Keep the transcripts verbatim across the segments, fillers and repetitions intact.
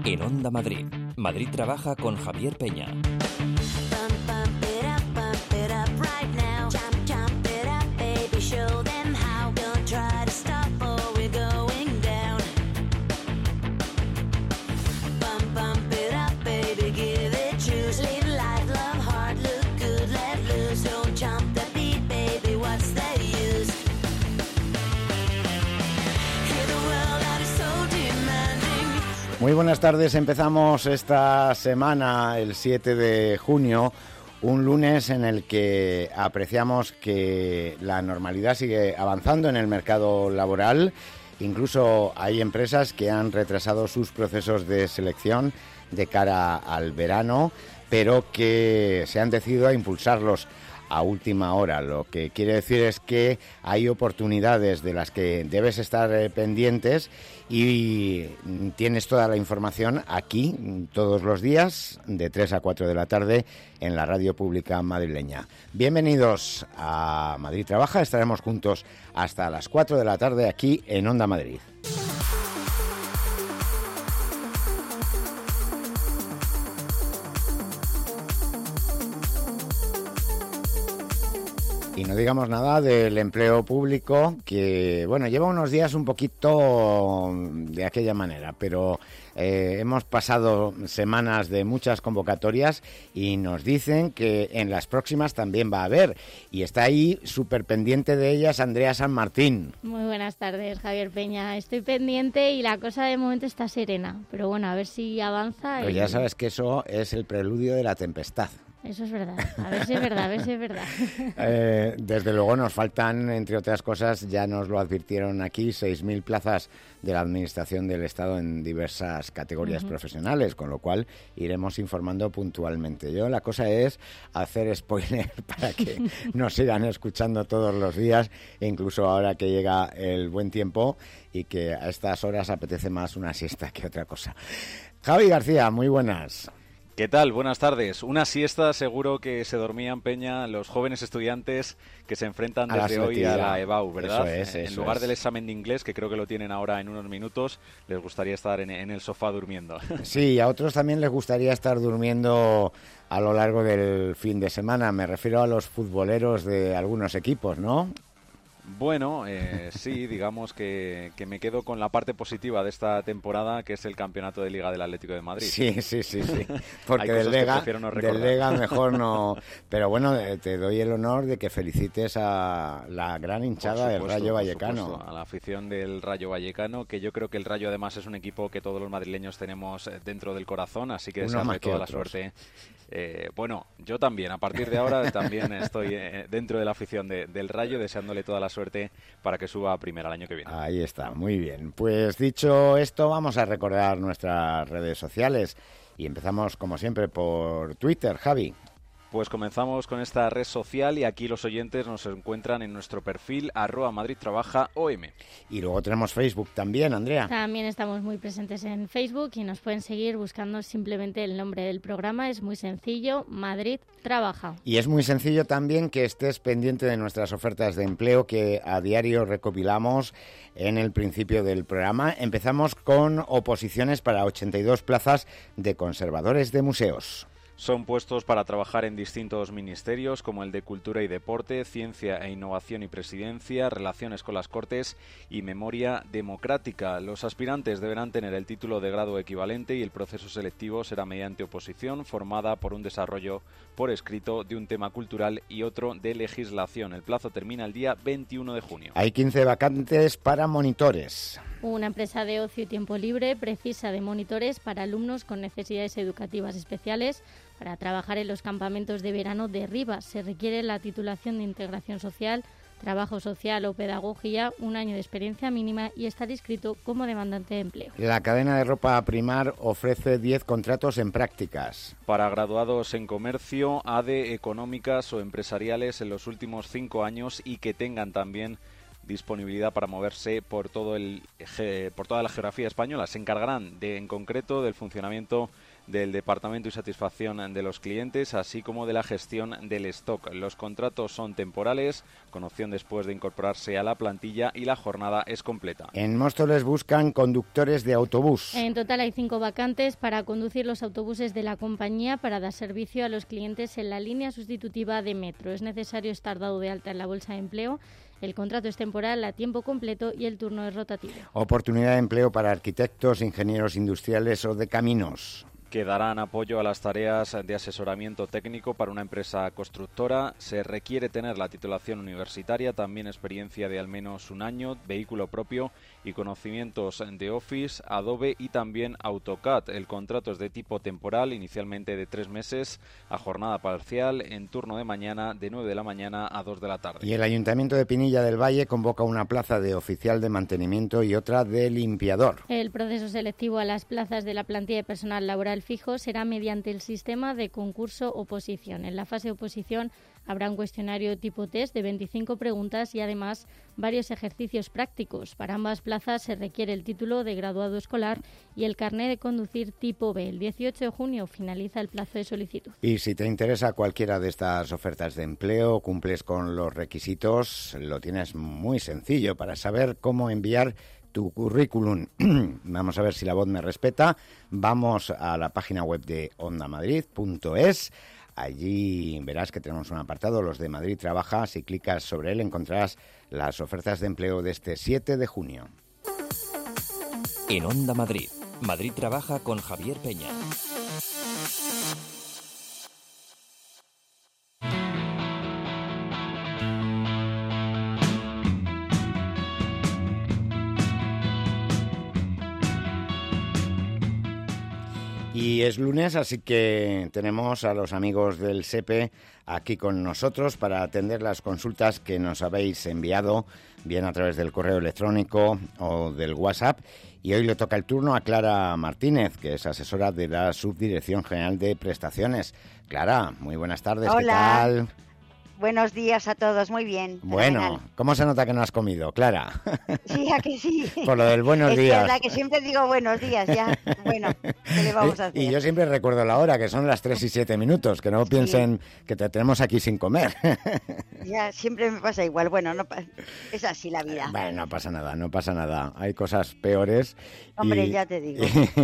En Onda Madrid, Madrid Trabaja con Javier Peña. Muy buenas tardes, empezamos esta semana, el siete de junio, un lunes en el que apreciamos que la normalidad sigue avanzando en el mercado laboral. Incluso hay empresas que han retrasado sus procesos de selección de cara al verano, pero que se han decidido a impulsarlos a última hora. Lo que quiere decir es que hay oportunidades de las que debes estar eh, pendientes y tienes toda la información aquí todos los días de tres a cuatro de la tarde en la radio pública madrileña. Bienvenidos a Madrid Trabaja, estaremos juntos hasta las cuatro de la tarde aquí en Onda Madrid. Y no digamos nada del empleo público, que bueno, lleva unos días un poquito de aquella manera, pero eh, hemos pasado semanas de muchas convocatorias y nos dicen que en las próximas también va a haber. Y está ahí súper pendiente de ellas Andrea San Martín. Muy buenas tardes, Javier Peña. Estoy pendiente y la cosa de momento está serena, pero bueno, a ver si avanza. Pero y... ya sabes que eso es el preludio de la tempestad. Eso es verdad, a ver si es verdad, a ver si es verdad. Eh, desde luego nos faltan, entre otras cosas, ya nos lo advirtieron aquí, seis mil plazas de la Administración del Estado en diversas categorías uh-huh. profesionales, con lo cual iremos informando puntualmente. Yo la cosa es hacer spoiler para que nos sigan escuchando todos los días, e incluso ahora que llega el buen tiempo y que a estas horas apetece más una siesta que otra cosa. Javi García, muy buenas. ¿Qué tal? Buenas tardes. Una siesta seguro que se dormían, Peña, los jóvenes estudiantes que se enfrentan a desde hoy a la E B A U, ¿verdad? Eso es, eso en lugar es. del examen de inglés, que creo que lo tienen ahora en unos minutos, les gustaría estar en, en el sofá durmiendo. Sí, y a otros también les gustaría estar durmiendo a lo largo del fin de semana. Me refiero a los futboleros de algunos equipos, ¿no? Bueno, eh, sí, digamos que, que me quedo con la parte positiva de esta temporada, que es el campeonato de Liga del Atlético de Madrid. Sí, sí, sí, sí. Porque del Lega, no del Lega mejor no... Pero bueno, te doy el honor de que felicites a la gran hinchada supuesto, del Rayo Vallecano. Supuesto, a la afición del Rayo Vallecano, que yo creo que el Rayo además es un equipo que todos los madrileños tenemos dentro del corazón, así que desearle toda la suerte. Eh, bueno, yo también, a partir de ahora también estoy eh, dentro de la afición de, del Rayo, deseándole toda la suerte para que suba a primera el año que viene. Ahí está, muy bien. Pues dicho esto, vamos a recordar nuestras redes sociales y empezamos como siempre por Twitter, Javi. Pues comenzamos con esta red social y aquí los oyentes nos encuentran en nuestro perfil arroba Madrid Trabaja O M. Y luego tenemos Facebook también, Andrea. También estamos muy presentes en Facebook y nos pueden seguir buscando simplemente el nombre del programa. Es muy sencillo, Madrid Trabaja. Y es muy sencillo también que estés pendiente de nuestras ofertas de empleo que a diario recopilamos en el principio del programa. Empezamos con oposiciones para ochenta y dos plazas de conservadores de museos. Son puestos para trabajar en distintos ministerios como el de Cultura y Deporte, Ciencia e Innovación y Presidencia, Relaciones con las Cortes y Memoria Democrática. Los aspirantes deberán tener el título de grado equivalente y el proceso selectivo será mediante oposición formada por un desarrollo por escrito de un tema cultural y otro de legislación. El plazo termina el día veintiuno de junio. Hay quince vacantes para monitores. Una empresa de ocio y tiempo libre precisa de monitores para alumnos con necesidades educativas especiales para trabajar en los campamentos de verano de Rivas. Se requiere la titulación de integración social, trabajo social o pedagogía, un año de experiencia mínima y estar inscrito como demandante de empleo. La cadena de ropa Primar ofrece diez contratos en prácticas. Para graduados en comercio, A D E, económicas o empresariales en los últimos cinco años y que tengan también disponibilidad para moverse por todo el por toda la geografía española. Se encargarán de, en concreto, del funcionamiento del departamento y satisfacción de los clientes, así como de la gestión del stock. Los contratos son temporales, con opción después de incorporarse a la plantilla, y la jornada es completa. En Móstoles buscan conductores de autobús. En total hay cinco vacantes para conducir los autobuses de la compañía para dar servicio a los clientes en la línea sustitutiva de metro. Es necesario estar dado de alta en la bolsa de empleo. El contrato es temporal, a tiempo completo, y el turno es rotativo. Oportunidad de empleo para arquitectos, ingenieros industriales o de caminos. Que darán apoyo a las tareas de asesoramiento técnico para una empresa constructora. Se requiere tener la titulación universitaria, también experiencia de al menos un año, vehículo propio y conocimientos de Office, Adobe y también AutoCAD. El contrato es de tipo temporal, inicialmente de tres meses, a jornada parcial, en turno de mañana, de nueve de la mañana a dos de la tarde. Y el Ayuntamiento de Pinilla del Valle convoca una plaza de oficial de mantenimiento y otra de limpiador. El proceso selectivo a las plazas de la plantilla de personal laboral fijo será mediante el sistema de concurso-oposición. En la fase de oposición habrá un cuestionario tipo test de veinticinco preguntas y además varios ejercicios prácticos. Para ambas plazas se requiere el título de graduado escolar y el carné de conducir tipo B. El dieciocho de junio finaliza el plazo de solicitud. Y si te interesa cualquiera de estas ofertas de empleo, cumples con los requisitos, lo tienes muy sencillo para saber cómo enviar tu currículum. Vamos a ver si la voz me respeta. Vamos a la página web de onda madrid punto es. Allí verás que tenemos un apartado, los de Madrid Trabaja. Si clicas sobre él encontrarás las ofertas de empleo de este siete de junio. En Onda Madrid, Madrid Trabaja con Javier Peña. Y es lunes, así que tenemos a los amigos del SEPE aquí con nosotros para atender las consultas que nos habéis enviado, bien a través del correo electrónico o del WhatsApp. Y hoy le toca el turno a Clara Martínez, que es asesora de la Subdirección General de Prestaciones. Clara, muy buenas tardes. Hola. ¿Qué tal? Buenos días a todos, muy bien. Bueno, fenomenal. ¿cómo se nota que no has comido, Clara? Sí, a que sí. Por lo del buenos es días. Es verdad que siempre digo buenos días, ya. Bueno, ¿qué le vamos a hacer? Y yo siempre recuerdo la hora, que son las tres y siete minutos, que no sí. piensen que te tenemos aquí sin comer. Ya, siempre me pasa igual. Bueno, no es así la vida. Bueno, no pasa nada, no pasa nada. Hay cosas peores. Hombre, y... ya te digo.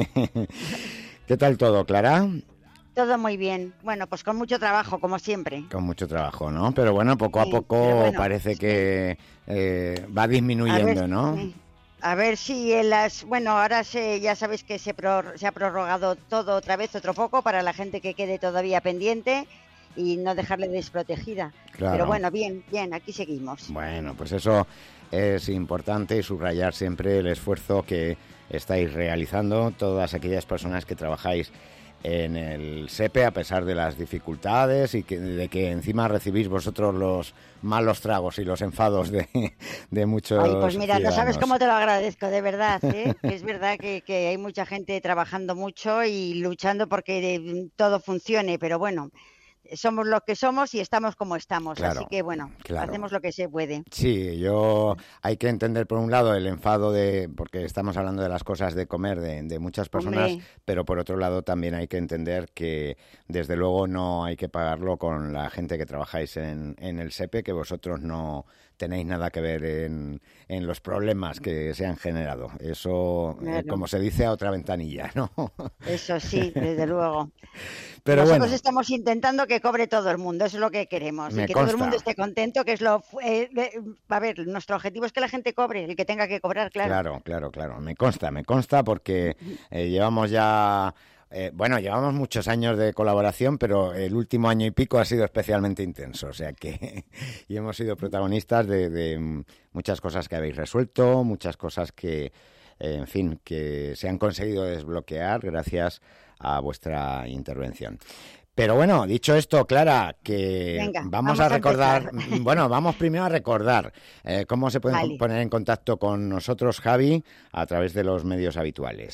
¿Qué tal todo, Clara? Todo muy bien. Bueno, pues con mucho trabajo, como siempre. Con mucho trabajo, ¿no? Pero bueno, poco sí, a poco bueno, parece sí. que eh, va disminuyendo, ver, ¿no? Sí. A ver si en las... Bueno, ahora se, ya sabéis que se, pror, se ha prorrogado todo otra vez, otro poco, para la gente que quede todavía pendiente y no dejarle desprotegida. Claro. Pero bueno, bien, bien, aquí seguimos. Bueno, pues eso es importante, subrayar siempre el esfuerzo que estáis realizando todas aquellas personas que trabajáis en el SEPE, a pesar de las dificultades y que, de que encima recibís vosotros los malos tragos y los enfados de, de muchos Ay, pues mira, ciudadanos. No sabes cómo te lo agradezco, de verdad, ¿eh? Es verdad que, que hay mucha gente trabajando mucho y luchando porque todo funcione, pero bueno, somos lo que somos y estamos como estamos, claro, así que bueno, claro. hacemos lo que se puede. Sí, yo hay que entender por un lado el enfado de, porque estamos hablando de las cosas de comer de, de muchas personas, Hombre. pero por otro lado también hay que entender que desde luego no hay que pagarlo con la gente que trabajáis en, en el SEPE, que vosotros no tenéis nada que ver en, en los problemas que se han generado. Eso, claro. eh, como se dice, a otra ventanilla, ¿no? Eso sí, desde luego. Pero Nosotros bueno. estamos intentando que cobre todo el mundo, eso es lo que queremos. Me y que consta. todo el mundo esté contento, que es lo... Eh, eh, a ver, nuestro objetivo es que la gente cobre, el que tenga que cobrar, claro. Claro, claro, claro. Me consta, me consta porque eh, llevamos ya... Eh, bueno, llevamos muchos años de colaboración, pero el último año y pico ha sido especialmente intenso, o sea que y hemos sido protagonistas de, de muchas cosas que habéis resuelto, muchas cosas que, eh, en fin, que se han conseguido desbloquear gracias a vuestra intervención. Pero bueno, dicho esto, Clara, que Venga, vamos, vamos a a recordar, bueno, vamos primero a recordar eh, cómo se pueden vale. poner en contacto con nosotros, Javi, a través de los medios habituales.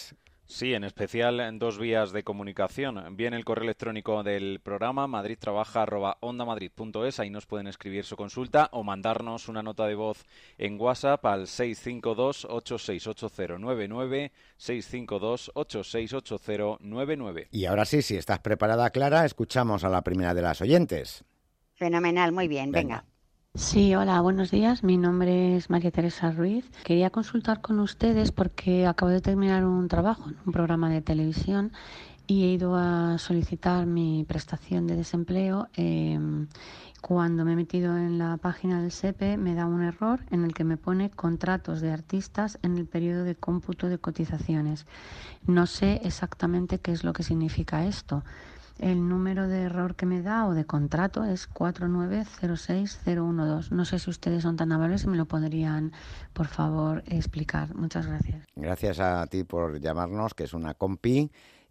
Sí, en especial en dos vías de comunicación. Bien el correo electrónico del programa madridtrabaja arroba ondamadrid punto es, ahí nos pueden escribir su consulta o mandarnos una nota de voz en WhatsApp al seis cinco dos, ocho seis ocho cero nueve nueve, seis cinco dos, ocho seis ocho cero nueve nueve. Y ahora sí, si estás preparada, Clara, escuchamos a la primera de las oyentes. Fenomenal, muy bien, venga. venga. Sí, hola, buenos días. Mi nombre es María Teresa Ruiz. Quería consultar con ustedes porque acabo de terminar un trabajo en un programa de televisión y he ido a solicitar mi prestación de desempleo. Eh, cuando me he metido en la página del S E P E me da un error en el que me pone contratos de artistas en el periodo de cómputo de cotizaciones. No sé exactamente qué es lo que significa esto. El número de error que me da o de contrato es cuatro nueve cero seis cero uno dos. No sé si ustedes son tan amables y me lo podrían, por favor, explicar. Muchas gracias. Gracias a ti por llamarnos, que es una compi.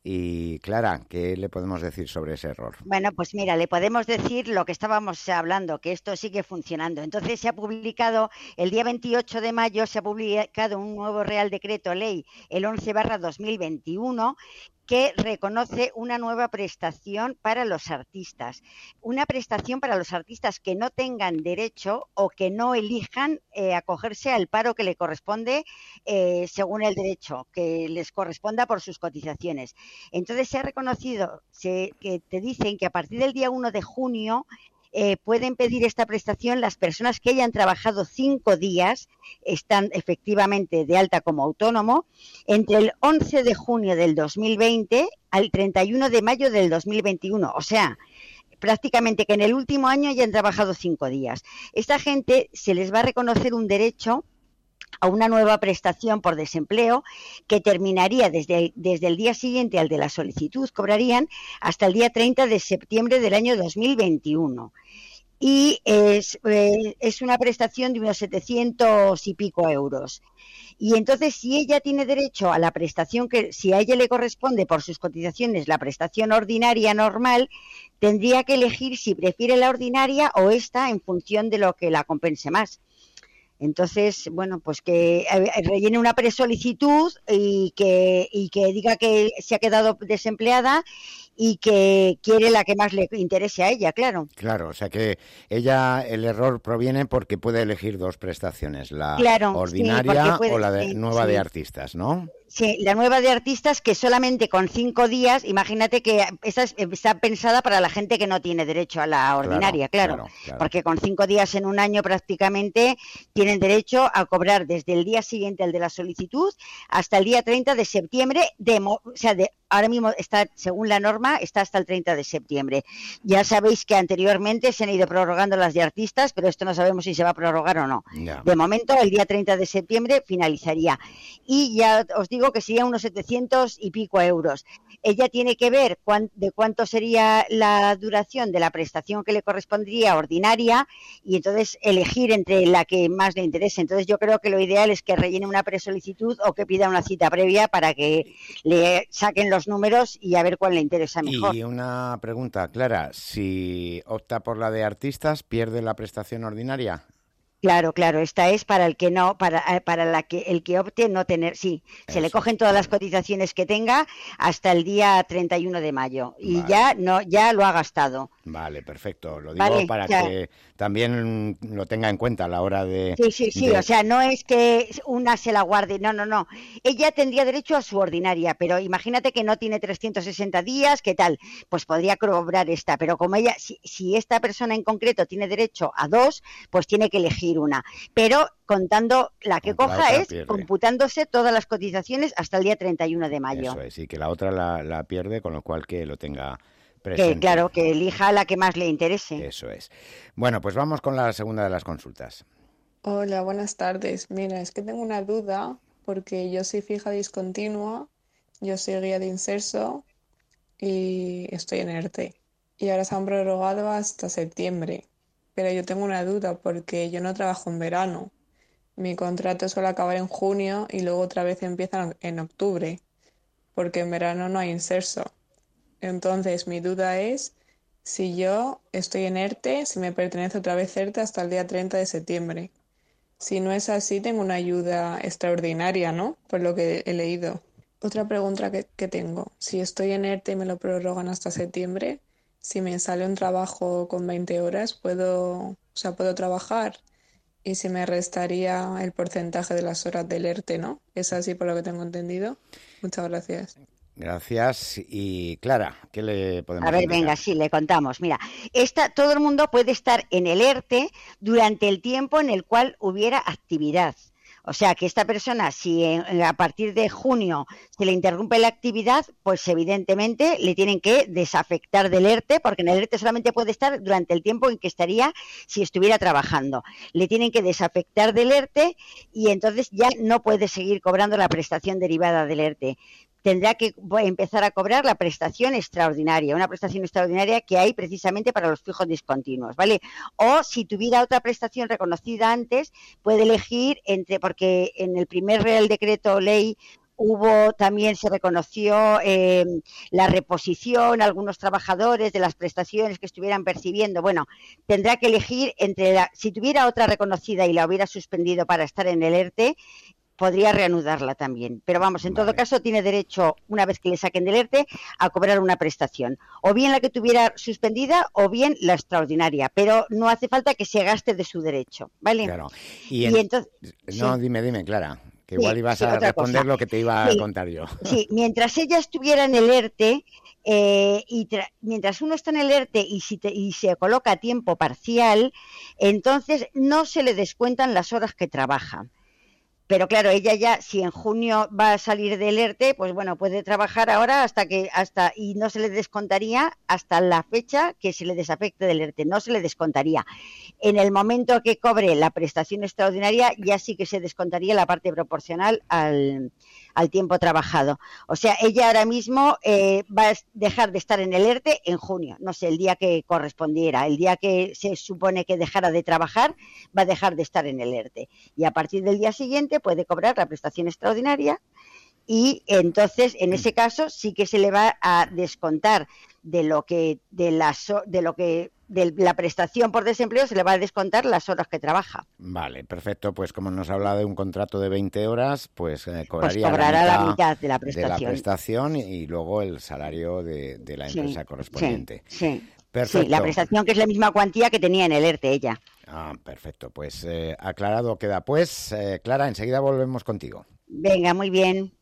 Y Clara, ¿qué le podemos decir sobre ese error? Bueno, pues mira, le podemos decir lo que estábamos hablando, que esto sigue funcionando. Entonces se ha publicado, el día veintiocho de mayo se ha publicado un nuevo Real Decreto Ley, el once barra dos mil veintiuno, que reconoce una nueva prestación para los artistas. Una prestación para los artistas que no tengan derecho o que no elijan eh, acogerse al paro que le corresponde eh, según el derecho, que les corresponda por sus cotizaciones. Entonces se ha reconocido se, que te dicen que a partir del día uno de junio Eh, pueden pedir esta prestación las personas que hayan trabajado cinco días, están efectivamente de alta como autónomo, entre el once de junio del dos mil veinte al treinta y uno de mayo del dos mil veintiuno. O sea, prácticamente que en el último año hayan trabajado cinco días. Esta gente se les va a reconocer un derecho a una nueva prestación por desempleo que terminaría desde, desde el día siguiente al de la solicitud, cobrarían hasta el día treinta de septiembre del año dos mil veintiuno. Y es, eh, es una prestación de unos setecientos y pico euros. Y entonces, si ella tiene derecho a la prestación, que si a ella le corresponde por sus cotizaciones la prestación ordinaria normal, tendría que elegir si prefiere la ordinaria o esta en función de lo que la compense más. Entonces, bueno, pues que rellene una presolicitud y que, y que diga que se ha quedado desempleada y que quiere la que más le interese a ella, claro. Claro, o sea que ella, el error proviene porque puede elegir dos prestaciones, la claro, ordinaria sí, puede, o la de, sí, nueva sí. de artistas, ¿no? Sí, la nueva de artistas que solamente con cinco días, imagínate que esa está pensada para la gente que no tiene derecho a la ordinaria, claro, claro, claro, porque con cinco días en un año prácticamente tienen derecho a cobrar desde el día siguiente al de la solicitud hasta el día treinta de septiembre, de, o sea, de, ahora mismo está, según la norma, está hasta el treinta de septiembre. Ya sabéis que anteriormente se han ido prorrogando las de artistas, pero esto no sabemos si se va a prorrogar o no. Yeah. De momento, el día treinta de septiembre finalizaría. Y ya os digo que serían unos setecientos y pico euros. Ella tiene que ver cuán, de cuánto sería la duración de la prestación que le correspondería ordinaria y entonces elegir entre la que más le interese. Entonces yo creo que lo ideal es que rellene una presolicitud o que pida una cita previa para que le saquen los números y a ver cuál le interesa mejor. Y una pregunta, Clara, si opta por la de artistas, ¿pierde la prestación ordinaria? Claro, claro, esta es para el que no, para, para la que el que opte no tener, sí, Eso. Se le cogen todas las cotizaciones que tenga hasta el día treinta y uno de mayo y vale. ya no, ya lo ha gastado. Vale, perfecto, lo digo vale, para ya. que también lo tenga en cuenta a la hora de... Sí, sí, sí, de... o sea, no es que una se la guarde, no, no, no, ella tendría derecho a su ordinaria, pero imagínate que no tiene trescientos sesenta días, ¿qué tal? Pues podría cobrar esta, pero como ella, si, si esta persona en concreto tiene derecho a dos, pues tiene que elegir una, pero contando la que coja la es pierde. Computándose todas las cotizaciones hasta el día treinta y uno de mayo. Eso es, y que la otra la, la pierde, con lo cual que lo tenga presente. Que, claro, que elija la que más le interese. Eso es. Bueno, pues vamos con la segunda de las consultas. Hola, buenas tardes. Mira, es que tengo una duda porque yo soy fija discontinua, yo soy guía de inserso y estoy en ERTE. Y ahora se han prorrogado hasta septiembre. Pero yo tengo una duda porque yo no trabajo en verano. Mi contrato suele acabar en junio y luego otra vez empieza en octubre, porque en verano no hay inserso. Entonces mi duda es si yo estoy en ERTE, si me pertenece otra vez ERTE hasta el día treinta de septiembre. Si no es así, tengo una ayuda extraordinaria, ¿no? Por lo que he leído. Otra pregunta que, que tengo, si estoy en ERTE y me lo prorrogan hasta septiembre, si me sale un trabajo con veinte horas, ¿puedo, o sea, puedo trabajar? Y se me restaría el porcentaje de las horas del ERTE, ¿no? Es así por lo que tengo entendido. Muchas gracias. Gracias. Y Clara, ¿qué le podemos A ver, indicar? venga, sí, le contamos. Mira, esta, todo el mundo puede estar en el ERTE durante el tiempo en el cual hubiera actividad. O sea, que esta persona, si en, a partir de junio se le interrumpe la actividad, pues evidentemente le tienen que desafectar del ERTE, porque en el ERTE solamente puede estar durante el tiempo en que estaría si estuviera trabajando. Le tienen que desafectar del ERTE y entonces ya no puede seguir cobrando la prestación derivada del ERTE. Tendrá que empezar a cobrar la prestación extraordinaria, una prestación extraordinaria que hay precisamente para los fijos discontinuos, ¿vale? O si tuviera otra prestación reconocida antes, puede elegir entre, porque en el primer Real Decreto Ley hubo también, se reconoció eh, la reposición a algunos trabajadores de las prestaciones que estuvieran percibiendo. Bueno, tendrá que elegir entre, la, si tuviera otra reconocida y la hubiera suspendido para estar en el ERTE, podría reanudarla también. Pero vamos, en vale. todo caso tiene derecho, una vez que le saquen del ERTE, a cobrar una prestación. O bien la que tuviera suspendida o bien la extraordinaria. Pero no hace falta que se gaste de su derecho, ¿vale? Claro. Y, en... y entonces... No, sí. dime, dime, Clara. Que igual sí, ibas sí, a responder cosa. lo que te iba sí, a contar yo. Sí, mientras ella estuviera en el ERTE, eh, y tra- mientras uno está en el ERTE y, si te- y se coloca a tiempo parcial, entonces no se le descuentan las horas que trabaja. Pero claro, ella ya, si en junio va a salir del ERTE, pues bueno, puede trabajar ahora hasta que, hasta, y no se le descontaría hasta la fecha que se le desafecte del ERTE, no se le descontaría. En el momento que cobre la prestación extraordinaria, ya sí que se descontaría la parte proporcional al, al tiempo trabajado. O sea, ella ahora mismo eh, va a dejar de estar en el ERTE en junio, no sé, el día que correspondiera, el día que se supone que dejara de trabajar, va a dejar de estar en el ERTE. Y a partir del día siguiente puede cobrar la prestación extraordinaria y entonces en ese caso sí que se le va a descontar de lo que de las de lo que de la prestación por desempleo, se le va a descontar las horas que trabaja. Vale, perfecto. Pues como nos habla de un contrato de veinte horas, pues eh, cobraría pues cobrará la mitad, la mitad de la prestación, de la prestación y luego el salario de, de la empresa sí, correspondiente. Sí, sí. Perfecto. Sí, la prestación que es la misma cuantía que tenía en el ERTE ella. Ah, perfecto. Pues eh, aclarado queda. Pues, eh, Clara, enseguida volvemos contigo. Venga, muy bien.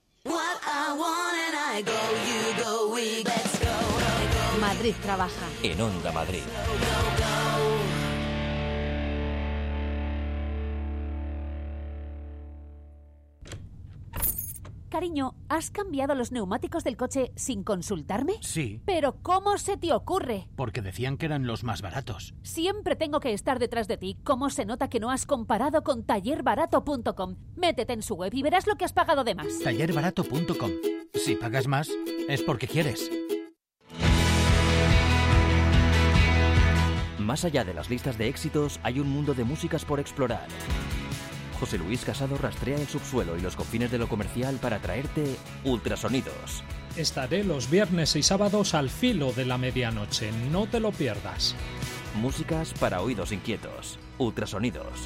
Madrid trabaja. En Onda Madrid. Cariño, ¿has cambiado los neumáticos del coche sin consultarme? Sí. ¿Pero cómo se te ocurre? Porque decían que eran los más baratos. Siempre tengo que estar detrás de ti. ¿Cómo se nota que no has comparado con taller barato punto com? Métete en su web y verás lo que has pagado de más. taller barato punto com. Si pagas más, es porque quieres. Más allá de las listas de éxitos, hay un mundo de músicas por explorar. José Luis Casado rastrea el subsuelo y los confines de lo comercial para traerte Ultrasonidos. Estaré los viernes y sábados al filo de la medianoche, no te lo pierdas. Músicas para oídos inquietos. Ultrasonidos.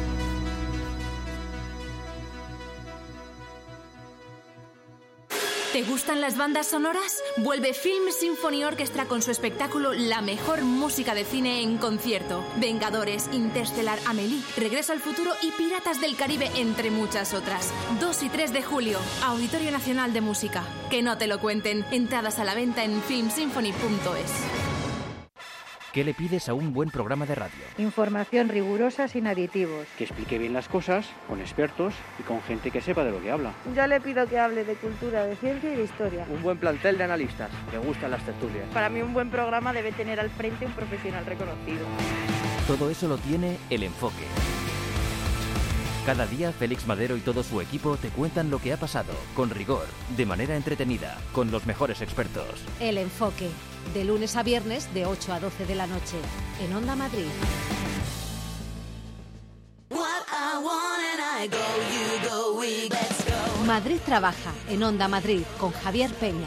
¿Te gustan las bandas sonoras? Vuelve Film Symphony Orchestra con su espectáculo La mejor música de cine en concierto. Vengadores, Interstellar, Amélie, Regreso al futuro y Piratas del Caribe, entre muchas otras. dos y tres de julio, Auditorio Nacional de Música. Que no te lo cuenten. Entradas a la venta en film symphony punto es. ¿Qué le pides a un buen programa de radio? Información rigurosa sin aditivos. Que explique bien las cosas, con expertos y con gente que sepa de lo que habla. Yo le pido que hable de cultura, de ciencia y de historia. Un buen plantel de analistas, que gustan las tertulias. Para mí un buen programa debe tener al frente un profesional reconocido. Todo eso lo tiene El Enfoque. Cada día Félix Madero y todo su equipo te cuentan lo que ha pasado, con rigor, de manera entretenida, con los mejores expertos. El Enfoque, de lunes a viernes de ocho a doce de la noche, en Onda Madrid. Madrid trabaja, en Onda Madrid, con Javier Peña.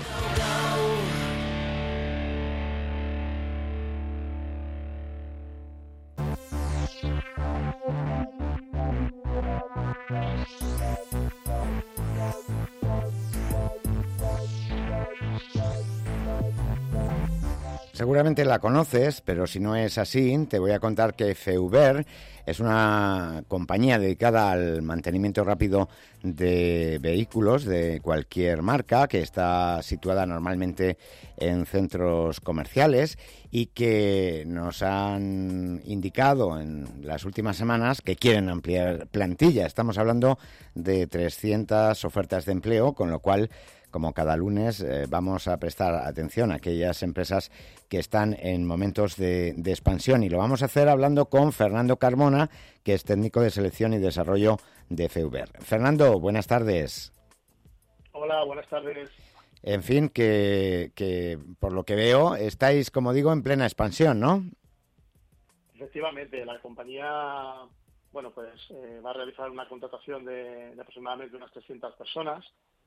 Seguramente la conoces, pero si no es así, te voy a contar que Feuber es una compañía dedicada al mantenimiento rápido de vehículos de cualquier marca, que está situada normalmente en centros comerciales y que nos han indicado en las últimas semanas que quieren ampliar plantilla. Estamos hablando de trescientas ofertas de empleo, con lo cual, como cada lunes, eh, vamos a prestar atención a aquellas empresas que están en momentos de, de expansión, y lo vamos a hacer hablando con Fernando Carmona, que es técnico de selección y desarrollo de Feuber. Fernando, buenas tardes. Hola, buenas tardes. En fin, que, que por lo que veo estáis, como digo, en plena expansión, ¿no? Efectivamente, la compañía, bueno, pues eh, va a realizar una contratación de, de aproximadamente unas trescientas personas.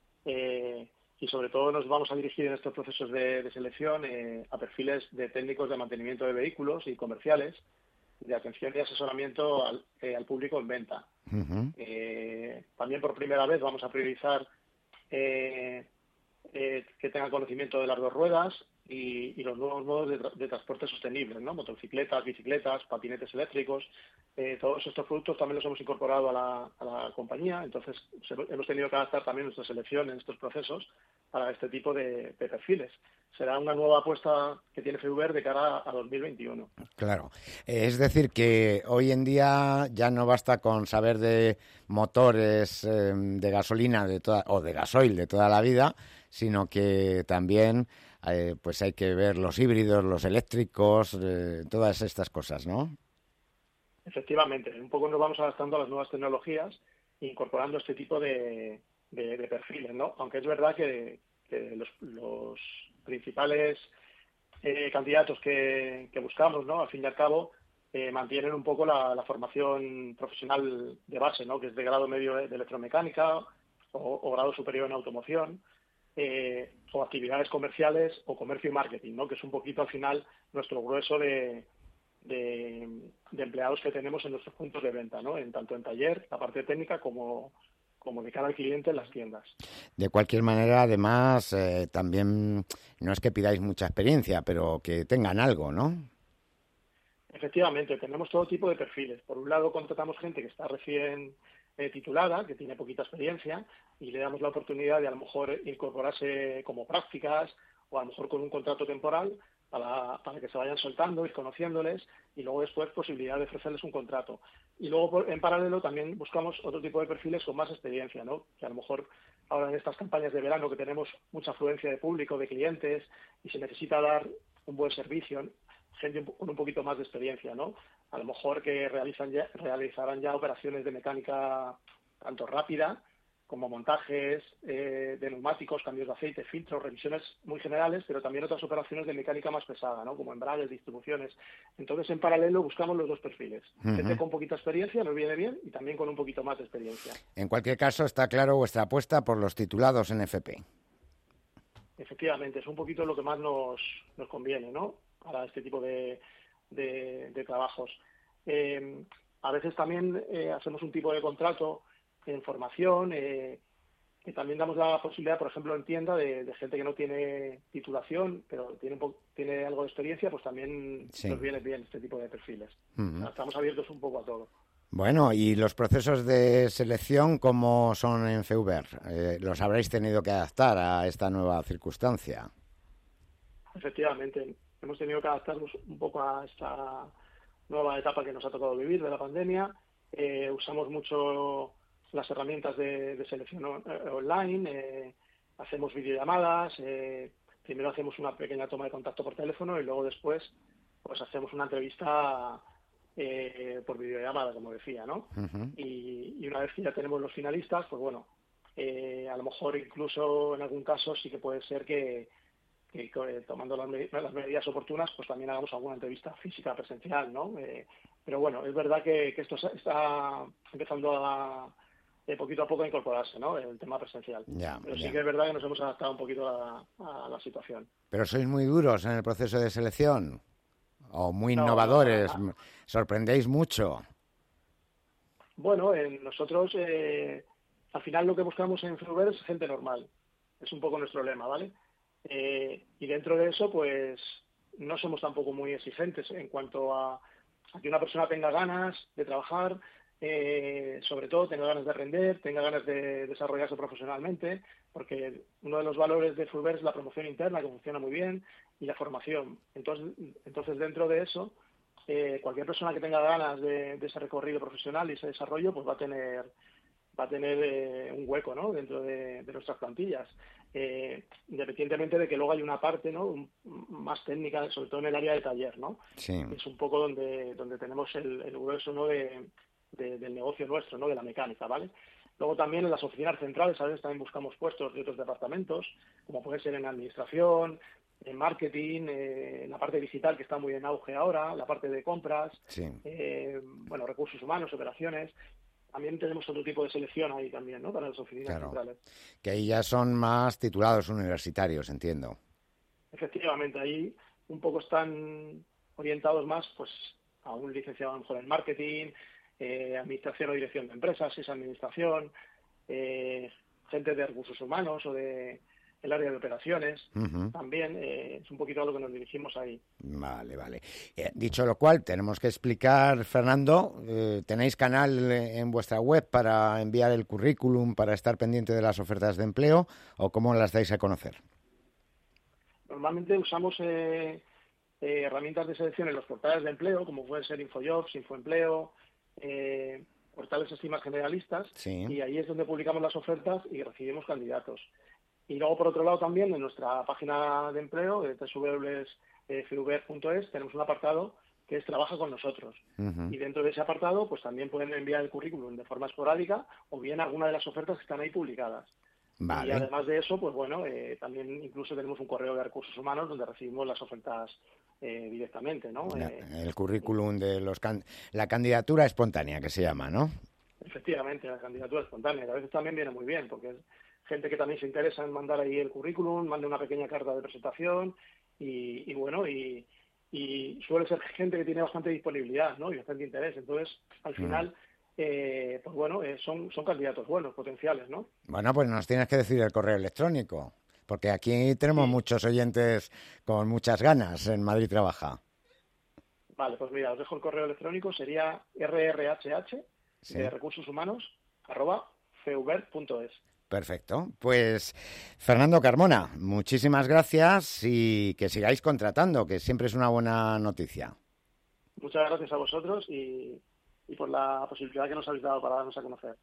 Eh, y sobre todo nos vamos a dirigir en estos procesos de, de selección eh, a perfiles de técnicos de mantenimiento de vehículos y comerciales, de atención y asesoramiento al, eh, al público en venta. Uh-huh. Eh, también por primera vez vamos a priorizar eh, eh, que tengan conocimiento de las dos ruedas y, y los nuevos modos de, tra- de transporte sostenibles, ¿no? Motocicletas, bicicletas, patinetes eléctricos. Eh, todos estos productos también los hemos incorporado a la, a la compañía, entonces hemos tenido que adaptar también nuestra selección en estos procesos para este tipo de, de perfiles. Será una nueva apuesta que tiene Feuber de cara a dos mil veintiuno. Claro, es decir que hoy en día ya no basta con saber de motores eh, de gasolina de toda, o de gasoil de toda la vida, sino que también eh, pues hay que ver los híbridos, los eléctricos, eh, todas estas cosas, ¿no? Efectivamente, un poco nos vamos adaptando a las nuevas tecnologías, incorporando este tipo de, de, de perfiles, ¿no? Aunque es verdad que, que los, los principales eh, candidatos que, que buscamos, ¿no? Al fin y al cabo, eh, mantienen un poco la, la formación profesional de base, ¿no? Que es de grado medio de electromecánica o, o grado superior en automoción, eh, o actividades comerciales o comercio y marketing, ¿no? Que es un poquito al final nuestro grueso de De, de empleados que tenemos en nuestros puntos de venta, ¿no? En tanto en taller, la parte técnica, como, como de cara al cliente en las tiendas. De cualquier manera, además, eh, también no es que pidáis mucha experiencia, pero que tengan algo, ¿no? Efectivamente, tenemos todo tipo de perfiles. Por un lado, contratamos gente que está recién eh, titulada, que tiene poquita experiencia, y le damos la oportunidad de a lo mejor incorporarse como prácticas o a lo mejor con un contrato temporal, Para, para que se vayan soltando, ir conociéndoles, y luego después posibilidad de ofrecerles un contrato. Y luego, por, en paralelo, también buscamos otro tipo de perfiles con más experiencia, ¿no? Que a lo mejor ahora en estas campañas de verano que tenemos mucha afluencia de público, de clientes, y se necesita dar un buen servicio, ¿no? Gente con un poquito más de experiencia, ¿no? A lo mejor que realizan ya, realizarán ya operaciones de mecánica tanto rápida como montajes eh, de neumáticos, cambios de aceite, filtros, revisiones muy generales, pero también otras operaciones de mecánica más pesada, ¿no? Como embragues, distribuciones. Entonces, en paralelo, buscamos los dos perfiles. Uh-huh. Gente con poquita experiencia, nos viene bien, y también con un poquito más de experiencia. En cualquier caso, está claro vuestra apuesta por los titulados en F P. Efectivamente, es un poquito lo que más nos, nos conviene, ¿no? Para este tipo de, de, de trabajos. Eh, a veces también eh, hacemos un tipo de contrato en formación, eh, que también damos la posibilidad, por ejemplo, en tienda, de, de gente que no tiene titulación, pero tiene un po- tiene algo de experiencia, pues también sí. Nos viene bien este tipo de perfiles. Uh-huh. O sea, estamos abiertos un poco a todo. Bueno, ¿y los procesos de selección cómo son en Feuber? Eh, ¿Los habréis tenido que adaptar a esta nueva circunstancia? Efectivamente, hemos tenido que adaptarnos un poco a esta nueva etapa que nos ha tocado vivir de la pandemia. Eh, usamos mucho las herramientas de, de selección online, eh, hacemos videollamadas, eh, primero hacemos una pequeña toma de contacto por teléfono y luego después pues hacemos una entrevista eh, por videollamada, como decía, ¿no? Uh-huh. Y, y una vez que ya tenemos los finalistas, pues bueno, eh, a lo mejor incluso en algún caso sí que puede ser que, que, que tomando las, med- las medidas oportunas, pues también hagamos alguna entrevista física presencial, ¿no? Eh, pero bueno, es verdad que, que esto está empezando a de poquito a poco a incorporarse, ¿no? El tema presencial. Ya, Pero sí ya. que es verdad que nos hemos adaptado un poquito a, a la situación. ¿Pero sois muy duros en el proceso de selección? ¿O muy no, innovadores? No, no. ¿Sorprendéis mucho? Bueno, eh, nosotros eh, al final lo que buscamos en Feuber es gente normal. Es un poco nuestro lema, ¿vale? Eh, y dentro de eso, pues no somos tampoco muy exigentes en cuanto a, a que una persona tenga ganas de trabajar, eh, sobre todo tenga ganas de render, tenga ganas de desarrollarse profesionalmente, porque uno de los valores de Fulber es la promoción interna, que funciona muy bien, y la formación. Entonces, entonces dentro de eso, eh, cualquier persona que tenga ganas de, de ese recorrido profesional y ese desarrollo, pues va a tener va a tener eh, un hueco, ¿no?, dentro de, de nuestras plantillas, eh, independientemente de que luego hay una parte, ¿no?, un, más técnica, sobre todo en el área de taller, ¿no? Sí. Es un poco donde donde tenemos el, el grueso, ¿no?, de, de, del negocio nuestro, ¿no?, de la mecánica, ¿vale? Luego también en las oficinas centrales a veces también buscamos puestos de otros departamentos, como puede ser en administración, en marketing, eh, en la parte digital, que está muy en auge ahora, la parte de compras, sí. eh, bueno, recursos humanos, operaciones. También tenemos otro tipo de selección ahí también, ¿no?, para las oficinas Claro. centrales. Que ahí ya son más titulados universitarios, entiendo. Efectivamente, ahí un poco están orientados más pues a un licenciado a lo mejor en marketing, eh, administración o dirección de empresas, si es administración, eh, gente de recursos humanos o de el área de operaciones. Uh-huh. También eh, es un poquito a lo que nos dirigimos ahí. Vale, vale. Eh, dicho lo cual, tenemos que explicar, Fernando, eh, ¿tenéis canal en vuestra web para enviar el currículum, para estar pendiente de las ofertas de empleo, o cómo las dais a conocer? Normalmente usamos eh, eh, herramientas de selección en los portales de empleo, como pueden ser InfoJobs, InfoEmpleo, eh, portales estimas generalistas, sí. Y ahí es donde publicamos las ofertas y recibimos candidatos. Y luego, por otro lado, también en nuestra página de empleo, de doble u doble u doble u punto fuber punto es, tenemos un apartado que es Trabaja con nosotros. Uh-huh. Y dentro de ese apartado, pues también pueden enviar el currículum de forma esporádica o bien alguna de las ofertas que están ahí publicadas. Vale. Y además de eso, pues bueno, eh, también incluso tenemos un correo de recursos humanos donde recibimos las ofertas eh, directamente, ¿no? Eh, el currículum de los can- la candidatura espontánea, que se llama, ¿no? Efectivamente, la candidatura espontánea, que a veces también viene muy bien, porque es gente que también se interesa en mandar ahí el currículum, mande una pequeña carta de presentación y, y bueno, y, y suele ser gente que tiene bastante disponibilidad, ¿no?, y bastante interés. Entonces, al final, mm. eh, pues bueno, eh, son, son candidatos buenos, potenciales, ¿no? Bueno, pues nos tienes que decir el correo electrónico, porque aquí tenemos sí. muchos oyentes con muchas ganas en Madrid Trabaja. Vale, pues mira, os dejo el correo electrónico, sería rrhh, sí. de recursos humanos, arroba fuber punto es. Perfecto. Pues, Fernando Carmona, muchísimas gracias y que sigáis contratando, que siempre es una buena noticia. Muchas gracias a vosotros y, y por la posibilidad que nos habéis dado para darnos a conocer.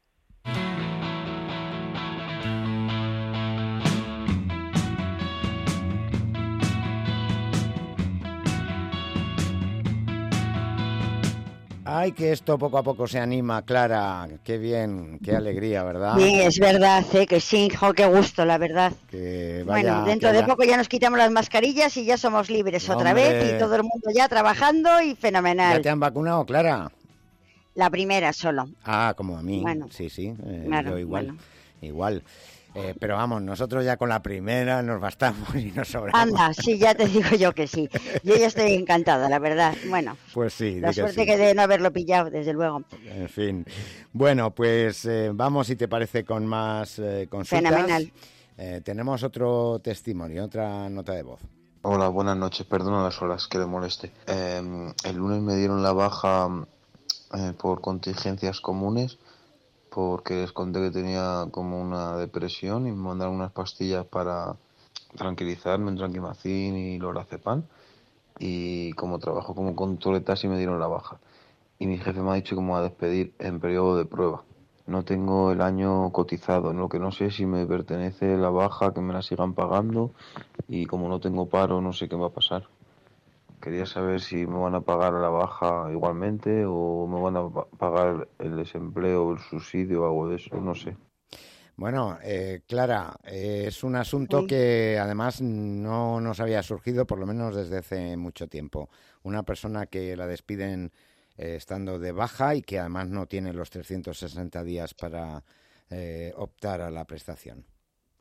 Ay, que esto poco a poco se anima, Clara. Qué bien, qué alegría, ¿verdad? Sí, es verdad, ¿eh? Que sí, jo, qué gusto, la verdad. Que vaya, bueno, dentro que de ya... poco ya nos quitamos las mascarillas y ya somos libres no, otra hombre. vez y todo el mundo ya trabajando y fenomenal. ¿Ya te han vacunado, Clara? La primera solo. Ah, como a mí. Bueno, sí, sí, eh, claro, yo igual, bueno. igual. Eh, pero vamos, nosotros ya con la primera nos bastamos y nos sobramos. Anda, sí, ya te digo yo que sí. Yo ya estoy encantada, la verdad. Bueno, pues sí, la que suerte sí. que de no haberlo pillado, desde luego. En fin. Bueno, pues eh, vamos, si te parece, con más eh, consultas. Fenomenal. Eh, tenemos otro testimonio, otra nota de voz. Hola, buenas noches. Perdona las horas que le moleste. Eh, el lunes me dieron la baja eh, por contingencias comunes, porque les conté que tenía como una depresión y me mandaron unas pastillas para tranquilizarme, un tranquimacín y lorazepam, y como trabajo como control de taxi me dieron la baja. Y mi jefe me ha dicho que me va a despedir en periodo de prueba. No tengo el año cotizado, en lo que no sé si me pertenece la baja, que me la sigan pagando, y como no tengo paro no sé qué va a pasar. Quería saber si me van a pagar la baja igualmente o me van a pagar el desempleo, el subsidio o algo de eso, no sé. Bueno, eh, Clara, eh, es un asunto sí. que además no nos había surgido, por lo menos desde hace mucho tiempo. Una persona que la despiden eh, estando de baja y que además no tiene los trescientos sesenta días para eh, optar a la prestación.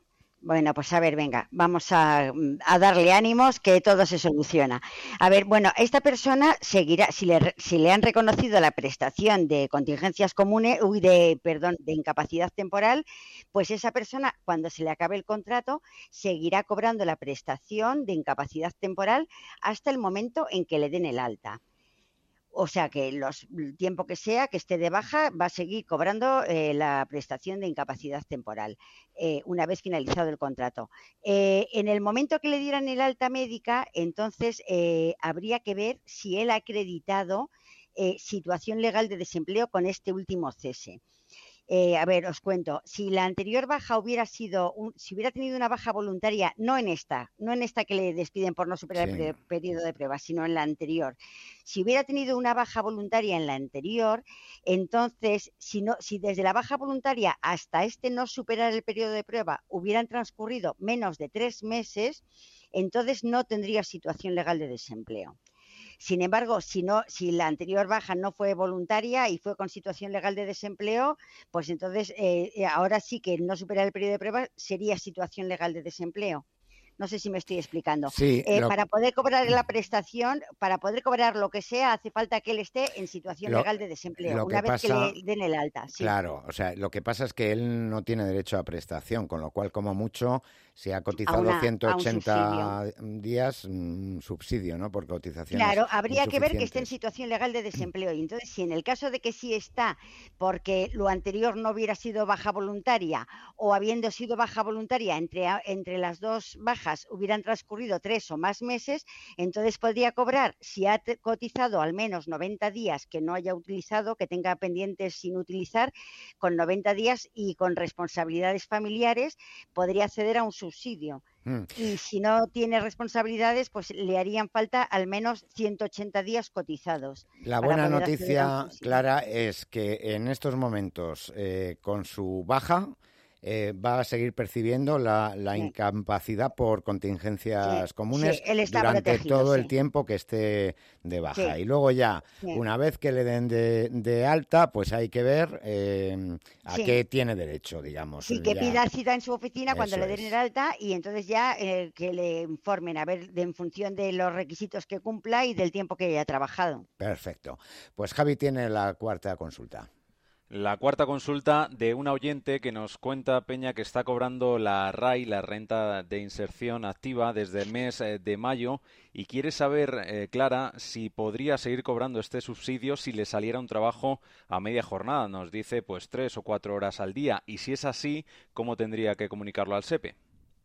Bueno, pues a ver, venga, vamos a, a darle ánimos, que todo se soluciona. A ver, bueno, esta persona seguirá, si le, si le han reconocido la prestación de contingencias comunes, uy, de, perdón, de incapacidad temporal, pues esa persona, cuando se le acabe el contrato, seguirá cobrando la prestación de incapacidad temporal hasta el momento en que le den el alta. O sea que los, el tiempo que sea que esté de baja va a seguir cobrando eh, la prestación de incapacidad temporal eh, una vez finalizado el contrato. Eh, en el momento que le dieran el alta médica, entonces eh, habría que ver si él ha acreditado eh, situación legal de desempleo con este último cese. Eh, a ver, os cuento, si la anterior baja hubiera sido, un, si hubiera tenido una baja voluntaria, no en esta, no en esta que le despiden por no superar sí. el periodo de prueba, sino en la anterior. Si hubiera tenido una baja voluntaria en la anterior, entonces, si, no, si desde la baja voluntaria hasta este no superar el periodo de prueba hubieran transcurrido menos de tres meses, entonces no tendría situación legal de desempleo. Sin embargo, si, no, si la anterior baja no fue voluntaria y fue con situación legal de desempleo, pues entonces eh, ahora sí que no superar el periodo de prueba sería situación legal de desempleo. No sé si me estoy explicando. Sí, eh, lo... Para poder cobrar la prestación, para poder cobrar lo que sea, hace falta que él esté en situación lo, legal de desempleo, una que vez pasa... que le den el alta. Sí. Claro, o sea, lo que pasa es que él no tiene derecho a prestación, con lo cual, como mucho, se ha cotizado una, ciento ochenta días, un subsidio, ¿no? Por cotización. Claro, habría que ver que esté en situación legal de desempleo. Y entonces, si en el caso de que sí está, porque lo anterior no hubiera sido baja voluntaria, o habiendo sido baja voluntaria entre, entre las dos bajas, hubieran transcurrido tres o más meses, entonces podría cobrar, si ha cotizado al menos noventa días que no haya utilizado, que tenga pendientes sin utilizar, con noventa días y con responsabilidades familiares, podría acceder a un subsidio. Mm. Y si no tiene responsabilidades, pues le harían falta al menos ciento ochenta días cotizados. La buena noticia, Clara, es que en estos momentos, eh, con su baja, Eh, va a seguir percibiendo la, la sí. incapacidad por contingencias sí. sí, comunes durante todo sí. el tiempo que esté de baja. Sí. Y luego ya, sí. una vez que le den de, de alta, pues hay que ver eh, a sí. qué tiene derecho, digamos. Sí, que ya. pida cita en su oficina cuando Eso le den es. el alta y entonces ya eh, que le informen, a ver, de, en función de los requisitos que cumpla y del tiempo que haya trabajado. Perfecto. Pues Javi tiene la cuarta consulta. La cuarta consulta de una oyente que nos cuenta, Peña, que está cobrando la R A I, la renta de inserción activa, desde el mes de mayo y quiere saber, eh, Clara, si podría seguir cobrando este subsidio si le saliera un trabajo a media jornada. Nos dice pues tres o cuatro horas al día y si es así, ¿cómo tendría que comunicarlo al SEPE?